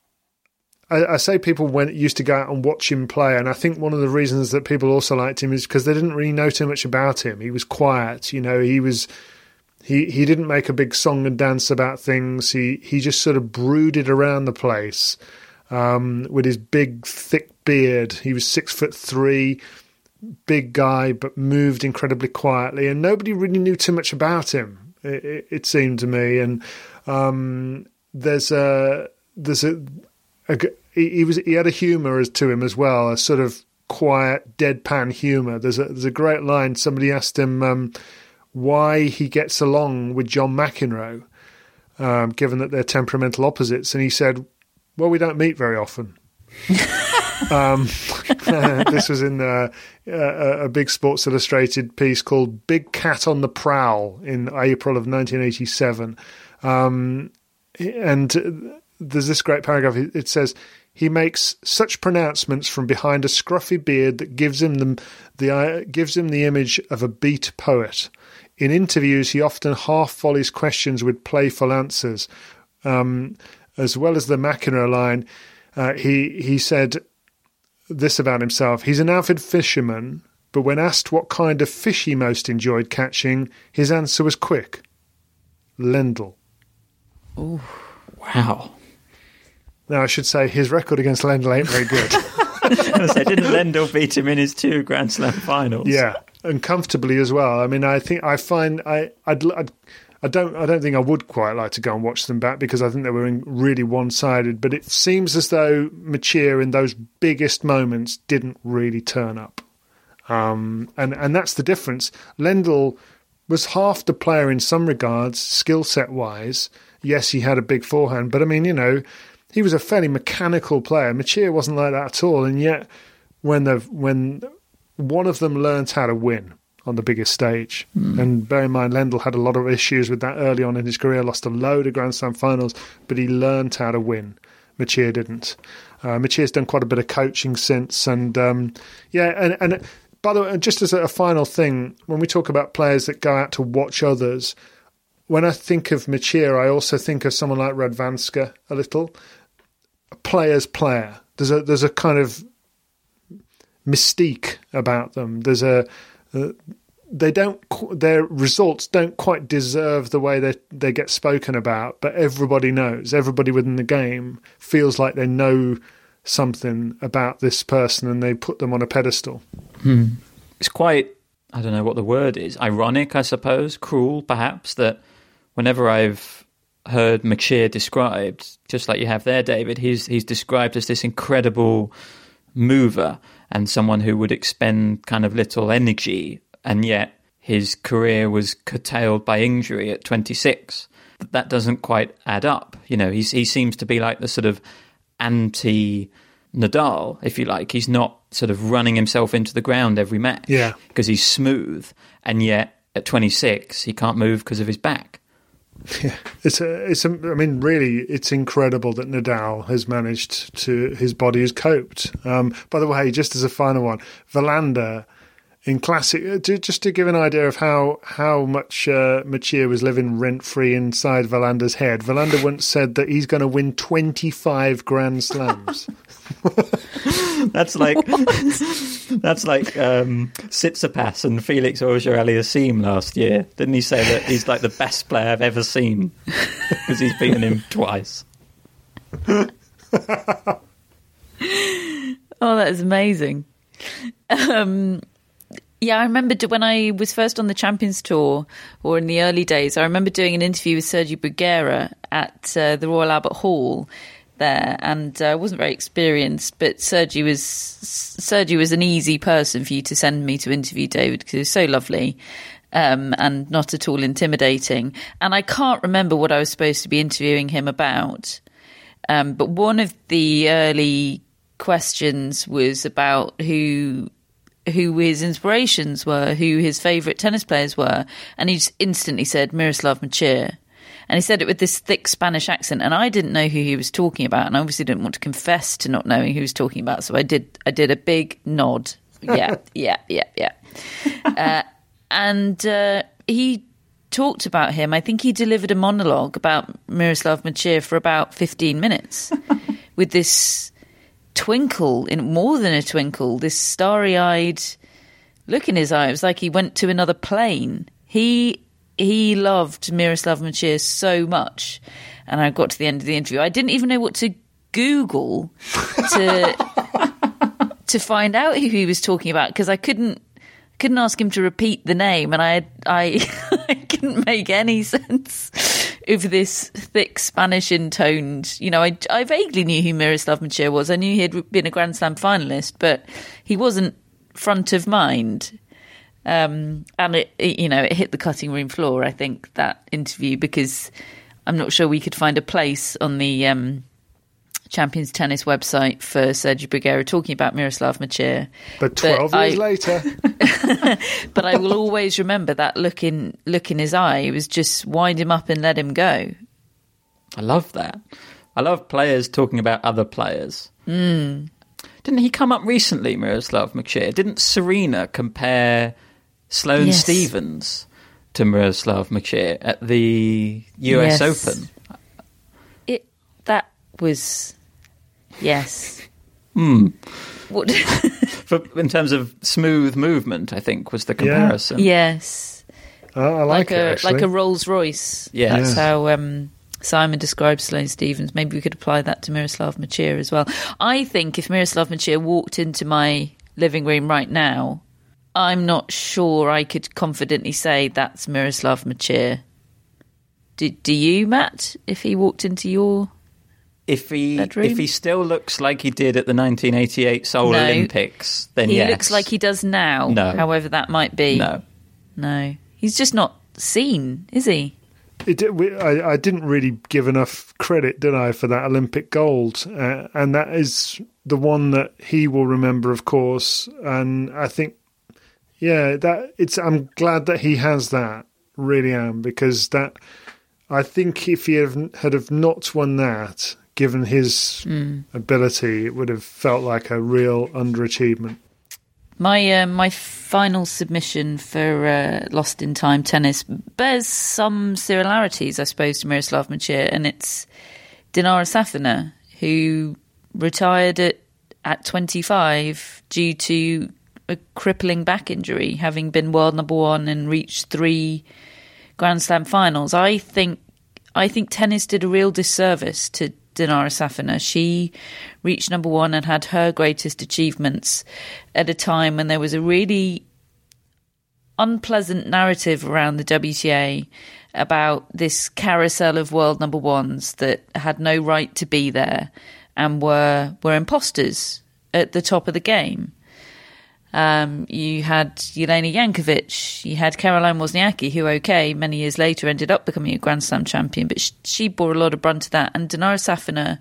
I: I, I say people went used to go out and watch him play, and I think one of the reasons that people also liked him is because they didn't really know too much about him. He was quiet, you know. He was. He, he didn't make a big song and dance about things. He he just sort of brooded around the place. Um, with his big, thick beard. He was six foot three, big guy, but moved incredibly quietly, and nobody really knew too much about him, it, it, it seemed to me. And um, there's a there's a, a he was he had a humour to him as well, a sort of quiet, deadpan humour. There's a there's a great line. Somebody asked him um, why he gets along with John McEnroe, um, given that they're temperamental opposites, and he said, well, we don't meet very often. um, this was in uh, a, a big Sports Illustrated piece called Big Cat on the Prowl in April of nineteen eighty-seven. Um, and there's this great paragraph. It says, he makes such pronouncements from behind a scruffy beard that gives him the, the, uh, gives him the image of a beat poet. In interviews, he often half volleys questions with playful answers. Um As well as the McEnroe line, uh, he he said this about himself. He's an avid fisherman, but when asked what kind of fish he most enjoyed catching, his answer was quick. Lendl.
E: Oh, wow.
I: Now, I should say his record against Lendl ain't very good.
E: I didn't Lendl beat him in his two Grand Slam finals?
I: Yeah, and comfortably as well. I mean, I think I find I I'd, I'd I don't. I don't think I would quite like to go and watch them back because I think they were really one-sided. But it seems as though Mechir in those biggest moments didn't really turn up, um, and and that's the difference. Lendl was half the player in some regards, skill set wise. Yes, he had a big forehand, but I mean, you know, he was a fairly mechanical player. Mechir wasn't like that at all, and yet when the when one of them learnt how to win on the biggest stage.
E: Mm.
I: And bear in mind, Lendl had a lot of issues with that early on in his career, lost a load of Grand Slam finals, but he learned how to win. Mechir didn't. Uh, Mechir's done quite a bit of coaching since. And, um, yeah, and, and by the way, just as a final thing, when we talk about players that go out to watch others, when I think of Mechir, I also think of someone like Radwanska a little. A player's player. There's a there's a kind of mystique about them. There's a uh, they don't their results don't quite deserve the way they they get spoken about, but everybody knows. Everybody within the game feels like they know something about this person, and they put them on a pedestal.
E: Hmm. It's quite, I don't know what the word is, ironic, I suppose, cruel, perhaps, that whenever I've heard Mechir described, just like you have there, David, he's he's described as this incredible mover and someone who would expend kind of little energy, and yet his career was curtailed by injury at twenty-six. That doesn't quite add up. You know, he's, he seems to be like the sort of anti-Nadal, if you like. He's not sort of running himself into the ground every match,
I: yeah,
E: because he's smooth, and yet at twenty-six he can't move because of his back.
I: Yeah, it's a, it's a, I mean, really, it's incredible that Nadal has managed to, his body has coped. Um, by the way, just as a final one, Wilander in classic, just to give an idea of how, how much uh, Mechir was living rent-free inside Wilander's head, Wilander once said that he's going to win twenty-five Grand Slams.
E: That's like that's like um, Tsitsipas and Felix Auger-Aliassime last year. Didn't he say that he's like the best player I've ever seen because he's beaten him twice?
H: Oh, that is amazing. Um, yeah, I remember when I was first on the Champions Tour, or in the early days, I remember doing an interview with Sergi Bruguera at uh, the Royal Albert Hall there, and I uh, wasn't very experienced, but Sergi was Sergi was an easy person for you to send me to interview, David, because he was so lovely um, and not at all intimidating. And I can't remember what I was supposed to be interviewing him about, um, but one of the early questions was about who who his inspirations were, who his favourite tennis players were, and he just instantly said Miroslav Mechir. And he said it with this thick Spanish accent, and I didn't know who he was talking about, and I obviously didn't want to confess to not knowing who he was talking about, so I did I did a big nod. Yeah, yeah, yeah, yeah. Uh, and uh, he talked about him. I think he delivered a monologue about Miroslav Mechir for about fifteen minutes with this twinkle, in more than a twinkle, this starry-eyed look in his eye. It was like he went to another plane. He... He loved Miroslav Mechir so much, and I got to the end of the interview. I didn't even know what to Google to to find out who he was talking about, because I couldn't couldn't ask him to repeat the name, and I I, I couldn't make any sense of this thick Spanish intoned. You know, I I vaguely knew who Miroslav Mechir was. I knew he had been a Grand Slam finalist, but he wasn't front of mind. Um, and it, it, you know, it hit the cutting room floor, I think, that interview, because I'm not sure we could find a place on the um, Champions Tennis website for Sergi Bruguera talking about Miroslav Mechir.
I: But twelve
H: but
I: years
H: I,
I: later.
H: But I will always remember that look in, look in his eye. It was just wind him up and let him go.
E: I love that. I love players talking about other players.
H: Mm.
E: Didn't he come up recently, Miroslav Mechir? Didn't Serena compare Sloane
H: Yes.
E: Stephens to Miroslav Mechir at the U S
H: Yes.
E: Open?
H: It that was yes.
E: Hmm.
H: What?
E: For, in terms of smooth movement, I think was the comparison.
H: Yes.
I: Oh, I like,
H: like
I: it,
H: a
I: actually.
H: like a Rolls Royce.
E: Yes.
H: That's how um, Simon describes Sloane Stephens. Maybe we could apply that to Miroslav Mechir as well. I think if Miroslav Mechir walked into my living room right now, I'm not sure I could confidently say that's Miroslav Mechir. Do, do you, Matt, if he walked into your
E: If he
H: bedroom?
E: if he still looks like he did at the nineteen eighty-eight Seoul
H: No.
E: Olympics, then
H: He
E: yes.
H: looks like he does now,
E: No.
H: however that might be.
E: No.
H: No. He's just not seen, is he?
I: It, did- we, I, I didn't really give enough credit, did I, for that Olympic gold? Uh, and that is the one that he will remember, of course. And I think, Yeah, that it's. I'm glad that he has that. Really am, because that. I think if he had, had have not won that, given his mm. ability, it would have felt like a real underachievement.
H: My uh, my final submission for uh, Lost in Time tennis bears some similarities, I suppose, to Miroslav Machir, and it's Dinara Safina, who retired at, at twenty-five due to a crippling back injury, having been world number one and reached three Grand Slam finals. I think I think tennis did a real disservice to Dinara Safina. She reached number one and had her greatest achievements at a time when there was a really unpleasant narrative around the W T A about this carousel of world number ones that had no right to be there and were were imposters at the top of the game. Um, you had Jelena Jankovic, you had Caroline Wozniacki, who, okay, many years later ended up becoming a Grand Slam champion, but she, she bore a lot of brunt of that. And Dinara Safina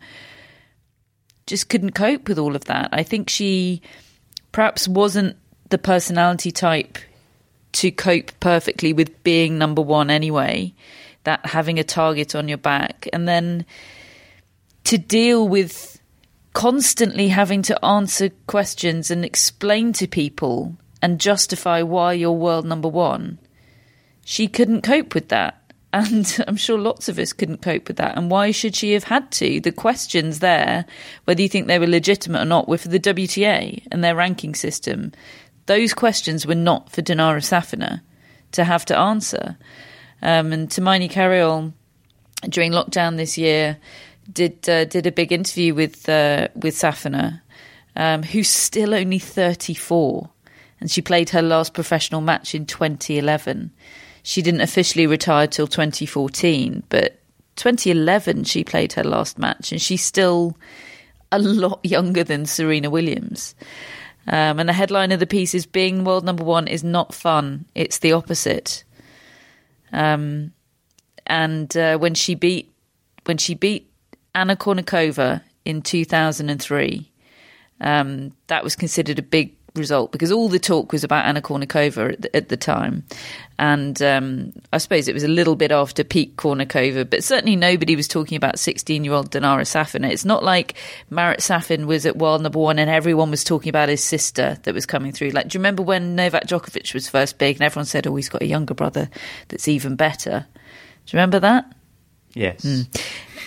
H: just couldn't cope with all of that. I think she perhaps wasn't the personality type to cope perfectly with being number one anyway, that having a target on your back, and then to deal with constantly having to answer questions and explain to people and justify why you're world number one. She couldn't cope with that. And I'm sure lots of us couldn't cope with that. And why should she have had to? The questions there, whether you think they were legitimate or not, were for the W T A and their ranking system. Those questions were not for Dinara Safina to have to answer. Um, and Hermione Carriol, during lockdown this year, did uh, did a big interview with uh, with Safina, um, who's still only thirty-four, and she played her last professional match in twenty eleven. She didn't officially retire till twenty fourteen, but twenty eleven she played her last match, and she's still a lot younger than Serena Williams. Um, and the headline of the piece is, being world number one is not fun, it's the opposite. Um, and uh, when she beat when she beat Anna Kournikova in two thousand three, um, that was considered a big result because all the talk was about Anna Kournikova at the, at the time. And um, I suppose it was a little bit after peak Kournikova, but certainly nobody was talking about sixteen-year-old Dinara Safina. It's not like Marat Safin was at world number one and everyone was talking about his sister that was coming through. Like, do you remember when Novak Djokovic was first big and everyone said, oh, he's got a younger brother that's even better? Do you remember that?
E: Yes.
H: Mm.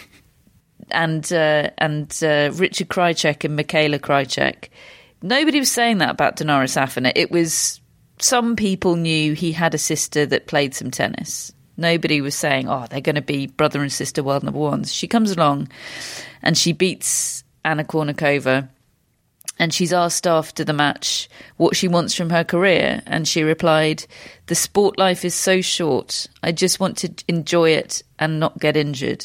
H: And uh, and uh, Richard Krajicek and Michaela Krajicek. Nobody was saying that about Dinara Safina. It was, some people knew he had a sister that played some tennis. Nobody was saying, oh, they're going to be brother and sister world number ones. She comes along and she beats Anna Kournikova, and she's asked after the match what she wants from her career. And she replied, the sport life is so short. I just want to enjoy it and not get injured.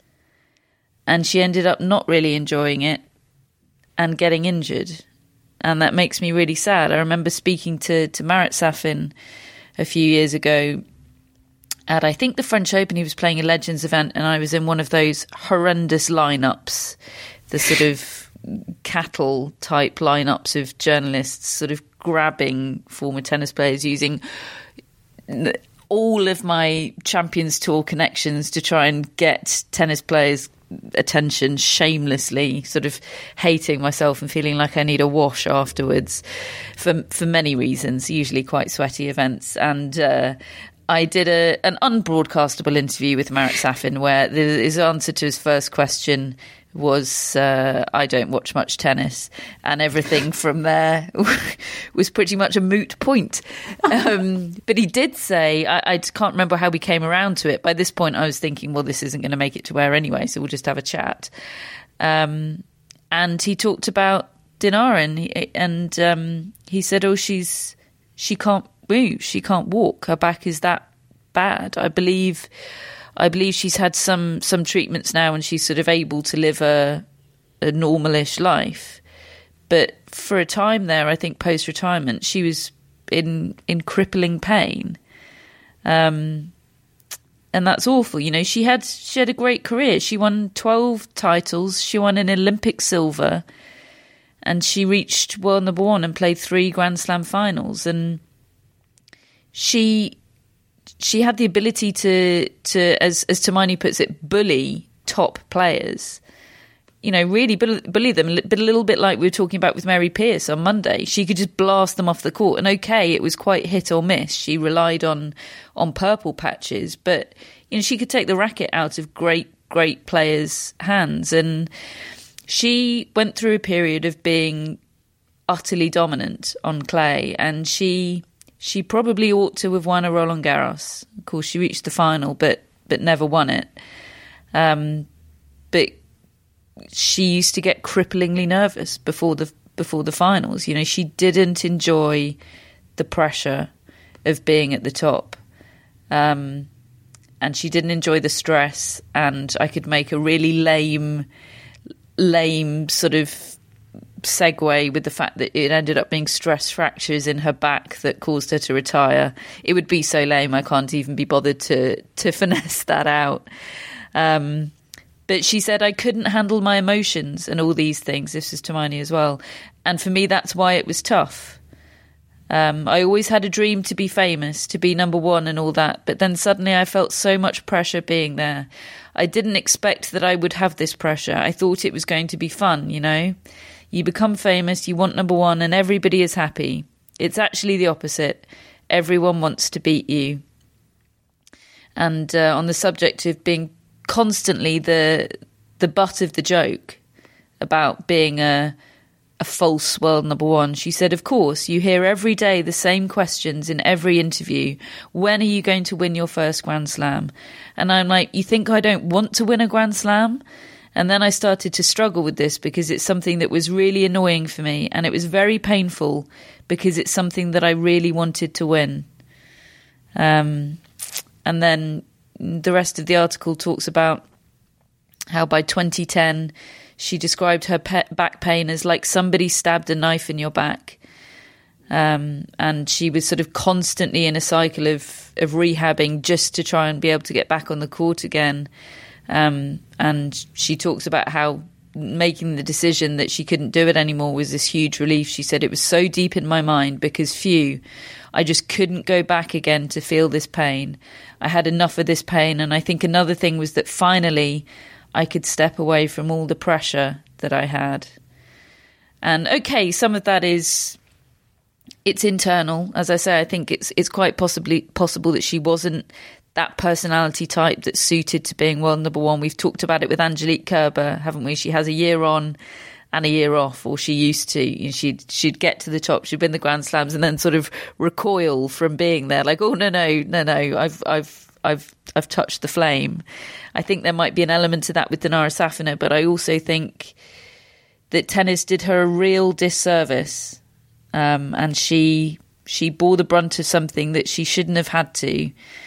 H: And she ended up not really enjoying it and getting injured. And that makes me really sad. I remember speaking to, to Marat Safin a few years ago at, I think, the French Open. He was playing a Legends event, and I was in one of those horrendous lineups, the sort of cattle type lineups of journalists sort of grabbing former tennis players, using all of my Champions Tour connections to try and get tennis players' attention shamelessly, sort of hating myself and feeling like I need a wash afterwards for for many reasons, usually quite sweaty events. And uh, I did a an unbroadcastable interview with Marat Safin where the, his answer to his first question was, uh, I don't watch much tennis, and everything from there was pretty much a moot point. Um, but he did say, I, I can't remember how we came around to it. By this point, I was thinking, well, this isn't going to make it to air anyway, so we'll just have a chat. Um, and he talked about Dinara, and, he, and um, he said, oh, she's she can't move, she can't walk, her back is that bad. I believe... I believe she's had some, some treatments now and she's sort of able to live a, a normalish life. But for a time there, I think post-retirement, she was in in crippling pain. Um, and that's awful. You know, she had she had a great career. She won twelve titles. She won an Olympic silver. And she reached world number one and played three Grand Slam finals. And she she had the ability to to as as Hermione puts it, bully top players. You know, really bully, bully them, but a little bit like we were talking about with Mary Pierce on Monday. She could just blast them off the court, and okay, it was quite hit or miss. She relied on on purple patches, but you know, she could take the racket out of great great players' hands, and she went through a period of being utterly dominant on clay, and she she probably ought to have won a Roland Garros. Of course, she reached the final, but but never won it. Um, but she used to get cripplingly nervous before the before the finals. You know, she didn't enjoy the pressure of being at the top, um, and she didn't enjoy the stress. And I could make a really lame, lame sort of segue with the fact that it ended up being stress fractures in her back that caused her to retire. It would be so lame, I can't even be bothered to to finesse that out. Um, But she said, I couldn't handle my emotions and all these things. This is Hermione as well. And for me, that's why it was tough. Um, I always had a dream to be famous, to be number one and all that. But then suddenly I felt so much pressure being there. I didn't expect that I would have this pressure. I thought it was going to be fun, you know. You become famous, you want number one, and everybody is happy. It's actually the opposite. Everyone wants to beat you. And uh, on the subject of being constantly the the butt of the joke about being a a false world number one, she said, of course, you hear every day the same questions in every interview. When are you going to win your first Grand Slam? And I'm like, you think I don't want to win a Grand Slam? And then I started to struggle with this because it's something that was really annoying for me, and it was very painful because it's something that I really wanted to win. Um, and then the rest of the article talks about how by twenty ten she described her pe- back pain as like somebody stabbed a knife in your back. Um, and she was sort of constantly in a cycle of, of rehabbing just to try and be able to get back on the court again. Um, and she talks about how making the decision that she couldn't do it anymore was this huge relief. She said, it was so deep in my mind because, phew, I just couldn't go back again to feel this pain. I had enough of this pain. And I think another thing was that finally I could step away from all the pressure that I had. And okay, some of that is, it's internal. As I say, I think it's it's quite possibly possible that she wasn't that personality type that's suited to being world number one. We've talked about it with Angelique Kerber, haven't we? She has a year on and a year off, or she used to. You know, she'd she'd get to the top, she'd win the Grand Slams, and then sort of recoil from being there, like, oh no, no, no, no, I've I've I've I've touched the flame. I think there might be an element to that with Dinara Safina, but I also think that tennis did her a real disservice, um, and she she bore the brunt of something that she shouldn't have had to.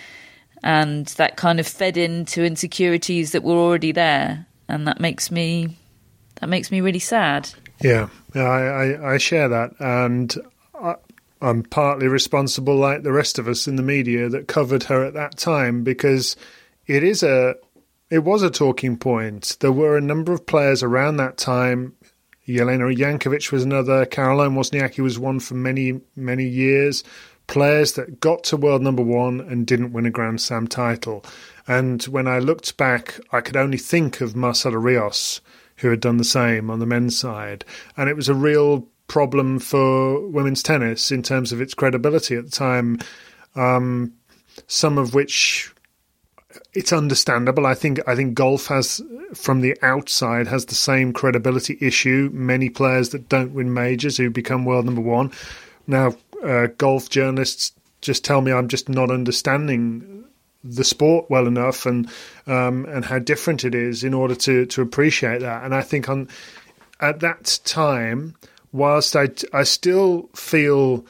H: And that kind of fed into insecurities that were already there, and that makes me that makes me really sad.
I: Yeah, yeah, I, I, I share that, and I, I'm partly responsible, like the rest of us in the media that covered her at that time, because it is a it was a talking point. There were a number of players around that time. Jelena Jankovic was another. Caroline Wozniacki was one for many many years. Players that got to world number one and didn't win a Grand Slam title. And when I looked back, I could only think of Marcelo Rios, who had done the same on the men's side. And it was a real problem for women's tennis in terms of its credibility at the time, um, some of which it's understandable. I think I think golf has, from the outside, has the same credibility issue. Many players that don't win majors who become world number one. Now, Uh, golf journalists just tell me I'm just not understanding the sport well enough, and um, and how different it is in order to, to appreciate that. And I think on at that time, whilst I, I still feel,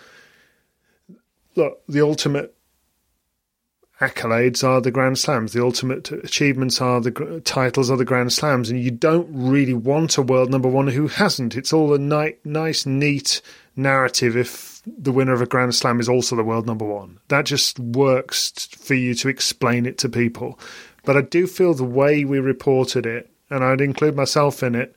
I: look, the ultimate accolades are the Grand Slams, the ultimate achievements are the titles are the Grand Slams, and you don't really want a world number one who hasn't. It's all a ni- nice, neat narrative if the winner of a Grand Slam is also the world number one. That just works for you to explain it to people. But I do feel the way we reported it, and I'd include myself in it,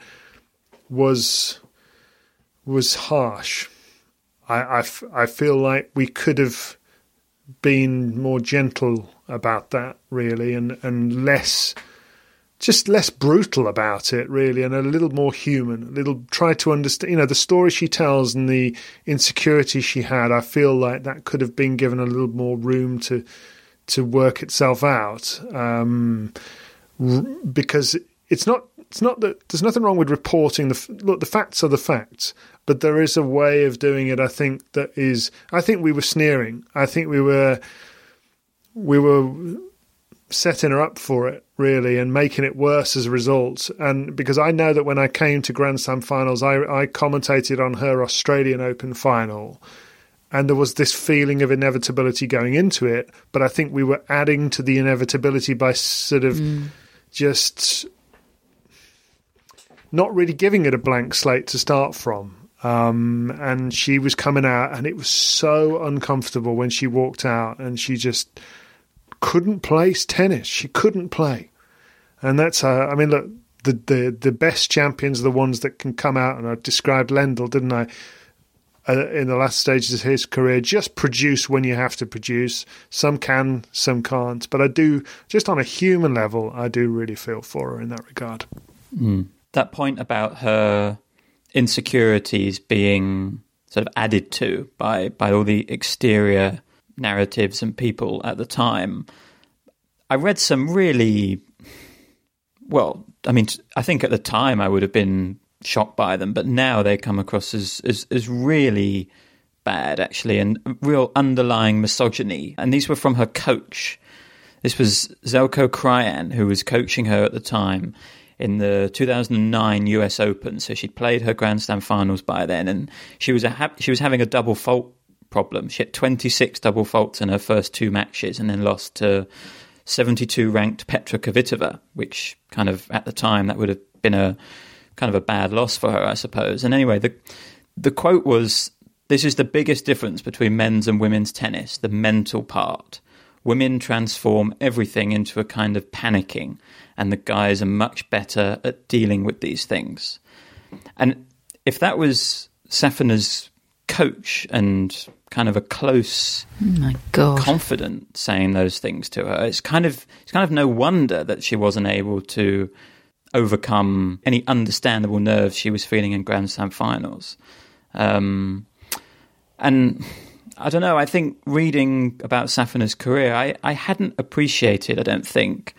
I: was was harsh. I, I, I feel like we could have been more gentle about that, really, and, and less, just less brutal about it, really, and a little more human, a little try to understand, you know, the story she tells and the insecurity she had. I feel like that could have been given a little more room to to work itself out, um, r- because it's not, it's not that there's nothing wrong with reporting the, look, the facts are the facts, but there is a way of doing it, I think, that is, I think we were sneering. I think we were, we were setting her up for it, really, and making it worse as a result. And because I know that when I came to Grand Slam finals, I, I commentated on her Australian Open final, and there was this feeling of inevitability going into it, but I think we were adding to the inevitability by sort of mm. just not really giving it a blank slate to start from. Um, and she was coming out, and it was so uncomfortable when she walked out, and she just couldn't play tennis. She couldn't play. And that's, uh, I mean, look, the, the, the best champions are the ones that can come out, and I described Lendl, didn't I, uh, in the last stages of his career, just produce when you have to produce. Some can, some can't. But I do, just on a human level, I do really feel for her in that regard.
E: Mm. That point about her insecurities being sort of added to by, by all the exterior narratives and people at the time. I read some really, well, I mean, I think at the time I would have been shocked by them, but now they come across as, as, as really bad, actually, and real underlying misogyny. And these were from her coach. This was Zeljko Krajan, who was coaching her at the time in the two thousand nine U S Open. So she'd played her Grand Slam finals by then, and she was a ha- she was having a double fault problem. She had twenty-six double faults in her first two matches, and then lost to seventy-two ranked Petra Kvitova, which kind of at the time that would have been a kind of a bad loss for her, I suppose. And anyway, the the quote was, "This is the biggest difference between men's and women's tennis, the mental part. Women transform everything into a kind of panicking, and the guys are much better at dealing with these things." And if that was Safina's coach and kind of a close,
H: oh my God,
E: confident saying those things to her, it's kind of it's kind of no wonder that she wasn't able to overcome any understandable nerves she was feeling in Grand Slam finals. Um, and I don't know, I think reading about Safina's career, I, I hadn't appreciated, I don't think,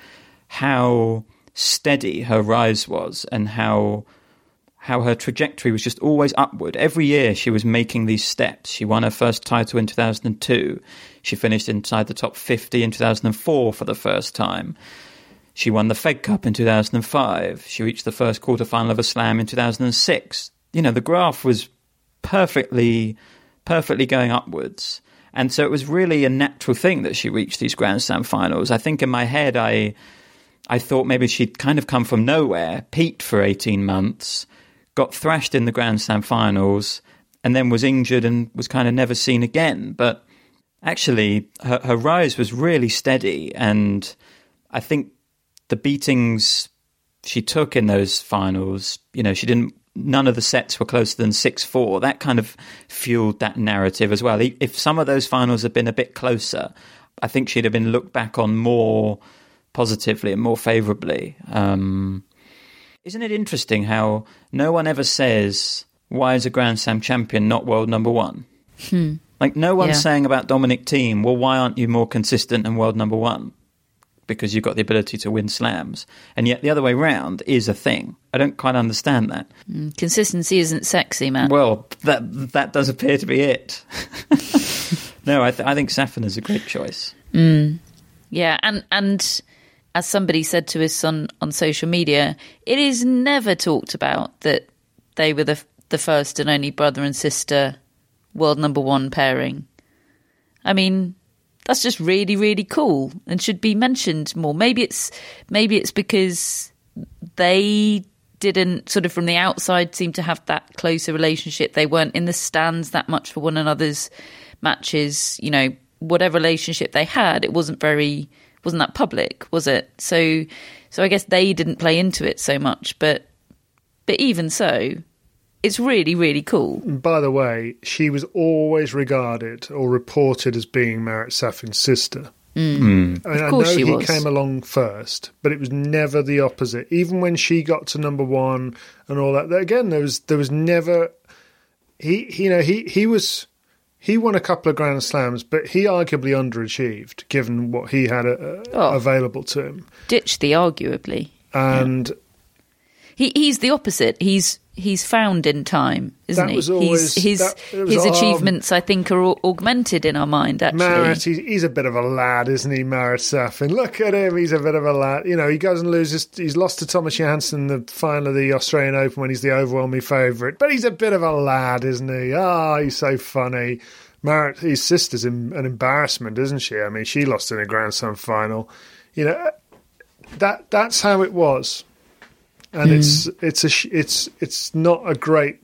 E: how steady her rise was and how how her trajectory was just always upward. Every year she was making these steps. She won her first title in two thousand two. She finished inside the top fifty in two thousand four for the first time. She won the Fed Cup in two thousand five. She reached the first quarterfinal of a slam in two thousand six. You know, the graph was perfectly, perfectly going upwards. And so it was really a natural thing that she reached these Grand Slam finals. I think in my head, I, I thought maybe she'd kind of come from nowhere, peaked for eighteen months, got thrashed in the Grand Slam finals, and then was injured and was kind of never seen again. But actually, her, her rise was really steady, and I think the beatings she took in those finals, you know, she didn't, none of the sets were closer than six four. That kind of fueled that narrative as well. If some of those finals had been a bit closer, I think she'd have been looked back on more positively and more favourably. Um, isn't it interesting how no one ever says, why is a Grand Slam champion not world number one?
H: Hmm.
E: Like, no one's
H: yeah.
E: saying about Dominic Thiem, well, why aren't you more consistent and world number one? Because you've got the ability to win slams. And yet the other way round is a thing. I don't quite understand that.
H: Mm, consistency isn't sexy, Matt.
E: Well, that that does appear to be it. No, I, th- I think Safina's a great choice.
H: Mm. Yeah, and and as somebody said to us on, on social media, it is never talked about that they were the the first and only brother and sister world number one pairing. I mean, that's just really, really cool and should be mentioned more. Maybe it's maybe it's because they didn't sort of from the outside seem to have that closer relationship. They weren't in the stands that much for one another's matches. You know, whatever relationship they had, it wasn't very wasn't that public, was it? So so I guess they didn't play into it so much. But but even so, it's really, really cool.
I: By the way, she was always regarded or reported as being Marat Safin's sister.
H: Mm.
I: I mean,
H: of course
I: I know
H: she
I: he
H: was.
I: came along first, but it was never the opposite. Even when she got to number one and all that, again, there was there was never he, he you know he he was he won a couple of Grand Slams, but he arguably underachieved given what he had uh,
H: Oh.
I: available to him.
H: Ditch the arguably.
I: And
H: yeah. he he's the opposite. He's he's found in time, isn't
I: That
H: he?
I: was always-
H: he's, his
I: that- it was,
H: his
I: um,
H: achievements, I think, are au- augmented in our mind. Actually,
I: Marat, he's, he's a bit of a lad, isn't he, Marat Safin? Look at him, he's a bit of a lad. You know, he goes and loses, he's lost to Thomas Johansson in the final of the Australian Open when he's the overwhelming favourite, but he's a bit of a lad, isn't he? Ah, oh, he's so funny. Marat, his sister's an embarrassment, isn't she? I mean, she lost in a Grand Slam final. You know, that that's how it was. And mm. it's it's a it's it's not a great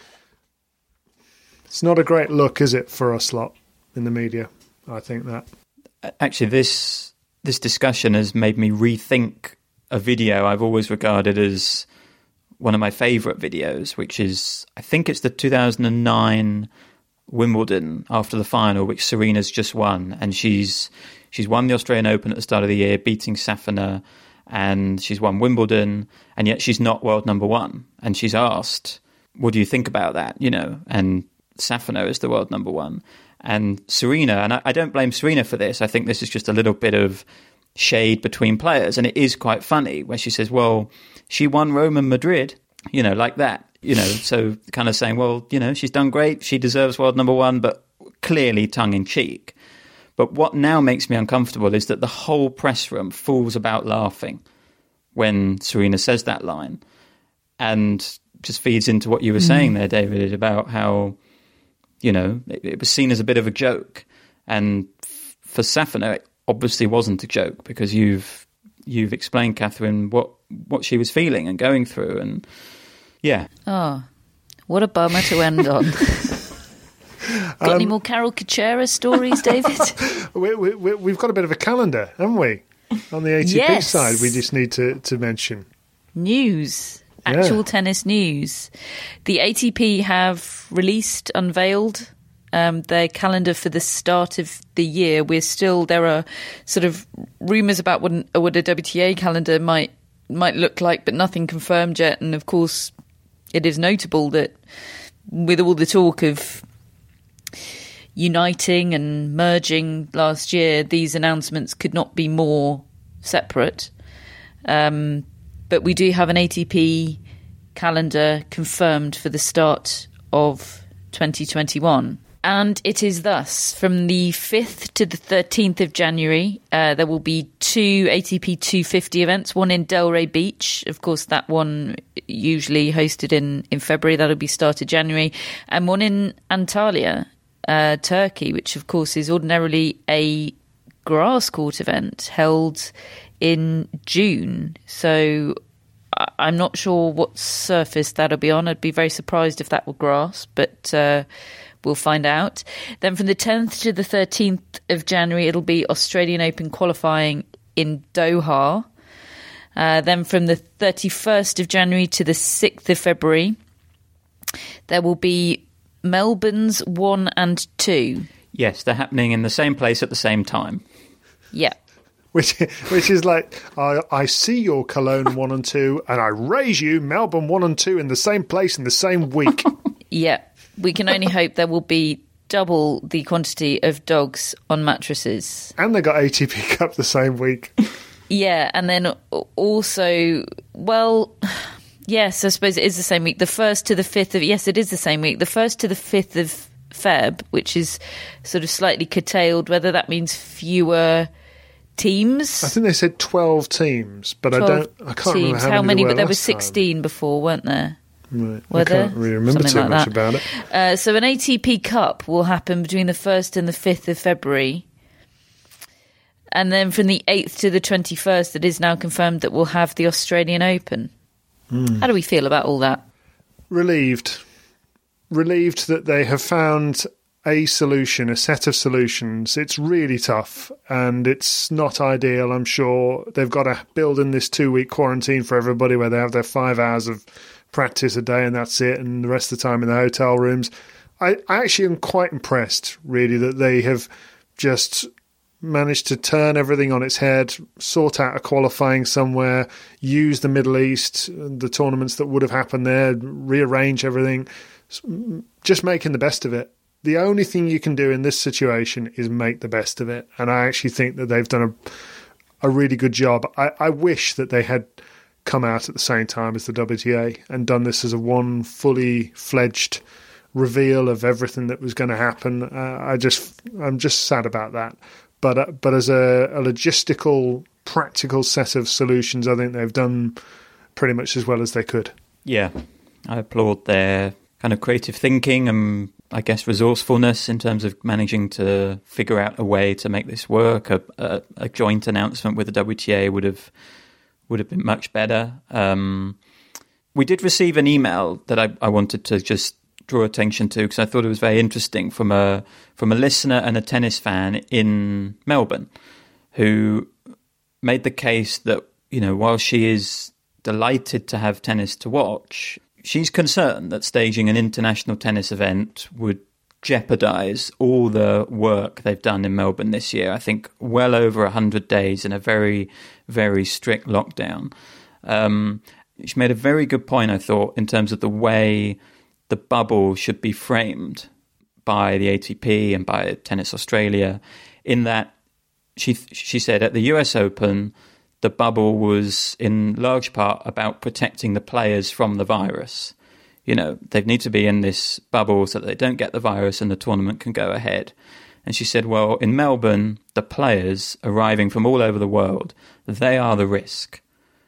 I: it's not a great look, is it, for us lot in the media? I think that
E: actually this this discussion has made me rethink a video I've always regarded as one of my favourite videos, which is I think it's the two thousand nine Wimbledon after the final, which Serena's just won, and she's she's won the Australian Open at the start of the year, beating Safina. And she's won Wimbledon, and yet she's not world number one. And she's asked, what do you think about that? You know, and Safina is the world number one. And Serena, and I, I don't blame Serena for this. I think this is just a little bit of shade between players. And it is quite funny where she says, well, she won Rome and Madrid, you know, like that. You know, so kind of saying, well, you know, she's done great. She deserves world number one, but clearly tongue in cheek. But what now makes me uncomfortable is that the whole press room falls about laughing when Serena says that line, and just feeds into what you were mm. saying there, David, about how, you know, it, it was seen as a bit of a joke. And f- for Safina, it obviously wasn't a joke, because you've you've explained, Catherine, what, what she was feeling and going through. And yeah.
H: Oh, what a bummer to end on. Got um, any more Carol Kuchera stories, David?
I: we, we, we, we've got a bit of a calendar, haven't we? On the A T P yes. side, we just need to, to mention.
H: News. Actual yeah. tennis news. The A T P have released, unveiled um, their calendar for the start of the year. We're still, there are sort of rumours about what, an, what a W T A calendar might might look like, but nothing confirmed yet. And of course, it is notable that with all the talk of uniting and merging last year, these announcements could not be more separate. Um, but we do have an A T P calendar confirmed for the start of twenty twenty-one. And it is thus, from the fifth to the thirteenth of January, uh, there will be two A T P two fifty events, one in Delray Beach. Of course, that one usually hosted in, in February. That'll be started January. And one in Antalya, uh, Turkey, which, of course, is ordinarily a grass court event held in June. So I'm not sure what surface that'll be on. I'd be very surprised if that were grass, but uh, we'll find out. Then from the tenth to the thirteenth of January, it'll be Australian Open qualifying in Doha. Uh, then from the thirty-first of January to the sixth of February, there will be Melbourne's one and two.
E: Yes, they're happening in the same place at the same time.
H: Yeah.
I: Which, which is like, I, I see your Cologne one and two, and I raise you Melbourne one and two in the same place in the same week.
H: Yeah, we can only hope there will be double the quantity of dogs on mattresses.
I: And they got A T P Cup the same week.
H: Yeah, and then also, well, yes, I suppose it is the same week. The first to the fifth of, yes, it is the same week. The first to the fifth of Feb, which is sort of slightly curtailed, whether that means fewer teams.
I: I think they said twelve teams, but I don't. I can't
H: teams.
I: remember how,
H: how many.
I: many
H: But there were
I: sixteen
H: sixteen before, weren't there?
I: Right.
H: Were
I: I
H: there?
I: can't really remember
H: Something
I: too
H: like
I: much
H: that.
I: about it.
H: Uh, so an A T P Cup will happen between the first and the fifth of February, and then from the eighth to the twenty-first, it is now confirmed that we'll have the Australian Open. Mm. How do we feel about all that?
I: Relieved, relieved that they have found a solution, a set of solutions. It's really tough and it's not ideal, I'm sure. They've got to build in this two-week quarantine for everybody where they have their five hours of practice a day and that's it, and the rest of the time in the hotel rooms. I, I actually am quite impressed, really, that they have just managed to turn everything on its head, sort out a qualifying somewhere, use the Middle East, the tournaments that would have happened there, rearrange everything, just making the best of it. The only thing you can do in this situation is make the best of it, and I actually think that they've done a, a really good job. I, I wish that they had come out at the same time as the W T A and done this as a one fully fledged reveal of everything that was going to happen. Uh, I just, I'm just sad about that. But uh, but as a, a logistical, practical set of solutions, I think they've done pretty much as well as they could.
E: Yeah, I applaud their kind of creative thinking and, I guess, resourcefulness in terms of managing to figure out a way to make this work. A, a, a joint announcement with the W T A would have would have been much better. Um, we did receive an email that I, I wanted to just draw attention to because I thought it was very interesting from a from a listener and a tennis fan in Melbourne who made the case that, you know, while she is delighted to have tennis to watch, she's concerned that staging an international tennis event would jeopardize all the work they've done in Melbourne this year. I think well over one hundred days in a very, very strict lockdown. Um, she made a very good point, I thought, in terms of the way the bubble should be framed by the A T P and by Tennis Australia, in that she she said at the U S Open, the bubble was in large part about protecting the players from the virus. You know, they need to be in this bubble so that they don't get the virus and the tournament can go ahead. And she said, well, in Melbourne, the players arriving from all over the world, they are the risk.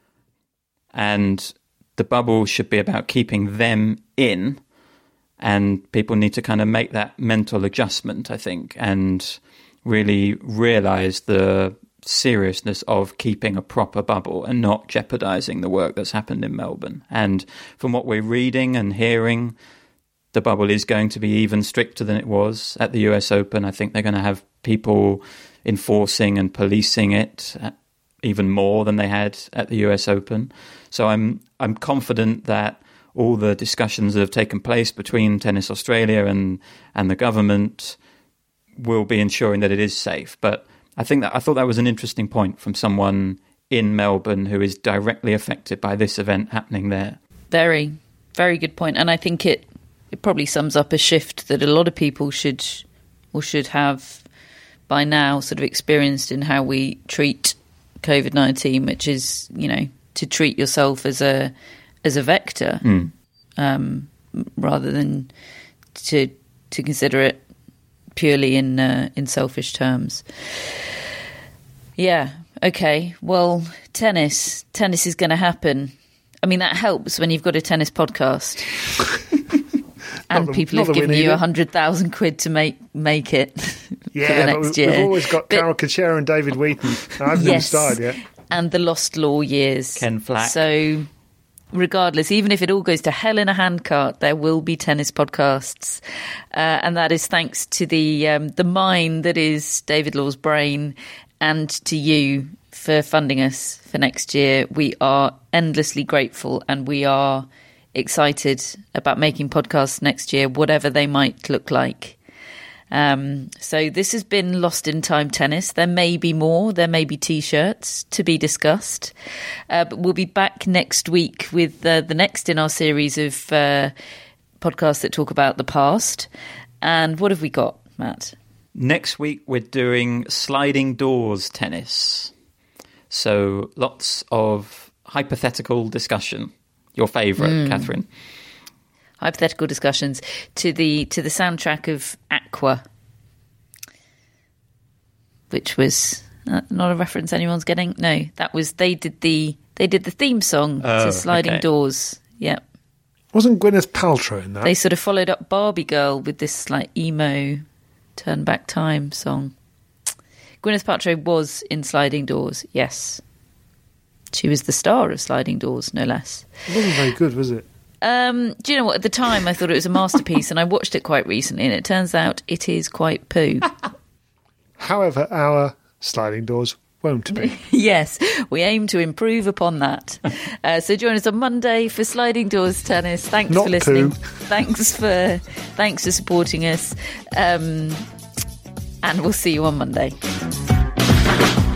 E: And the bubble should be about keeping them in. And people need to kind of make that mental adjustment, I think, and really realise the seriousness of keeping a proper bubble and not jeopardising the work that's happened in Melbourne. And from what we're reading and hearing, the bubble is going to be even stricter than it was at the U S Open. I think they're going to have people enforcing and policing it even more than they had at the U S Open. So I'm I'm confident that all the discussions that have taken place between Tennis Australia and, and the government will be ensuring that it is safe. But I think that I thought that was an interesting point from someone in Melbourne who is directly affected by this event happening there.
H: Very, very good point. And I think it, it probably sums up a shift that a lot of people should or should have by now sort of experienced in how we treat COVID nineteen, which is, you know, to treat yourself as a as a vector, mm. um, rather than to to consider it purely in uh, in selfish terms. Yeah. Okay. Well, tennis. Tennis is going to happen. I mean, that helps when you've got a tennis podcast, and
I: the,
H: people have given you a hundred thousand quid to make make it
I: yeah,
H: for the next
I: but
H: year.
I: We've always got
H: but,
I: Carol Kachera and David Wheaton. I haven't
H: yes,
I: even started yet.
H: And the Lost Law years.
E: Ken Flack.
H: So, regardless, even if it all goes to hell in a handcart, there will be tennis podcasts, uh, and that is thanks to the um, the mind that is David Law's brain, and to you for funding us for next year. We are endlessly grateful, and we are excited about making podcasts next year, whatever they might look like. Um, so this has been Lost in Time Tennis. There may be more. There may be T-shirts to be discussed. Uh, but we'll be back next week with uh, the next in our series of uh, podcasts that talk about the past. And what have we got, Matt?
E: Next week we're doing sliding doors tennis. So lots of hypothetical discussion. Your favourite, mm. Catherine.
H: Hypothetical discussions to the to the soundtrack of Aqua, which was uh, not a reference anyone's getting. No, that was they did the they did the theme song
E: oh,
H: to Sliding
E: okay.
H: Doors. Yeah,
I: wasn't Gwyneth Paltrow in that?
H: They sort of followed up Barbie Girl with this like emo Turn Back Time song. Gwyneth Paltrow was in Sliding Doors. Yes, she was the star of Sliding Doors, no less.
I: It wasn't very good, was it?
H: Um, do you know what? At the time, I thought it was a masterpiece, and I watched it quite recently, and it turns out it is quite poo.
I: However, our Sliding Doors won't be.
H: Yes, we aim to improve upon that. Uh, so join us on Monday for Sliding Doors Tennis. Thanks
I: Not
H: for listening.
I: poo.
H: Thanks for thanks for supporting us. Um, and we'll see you on Monday.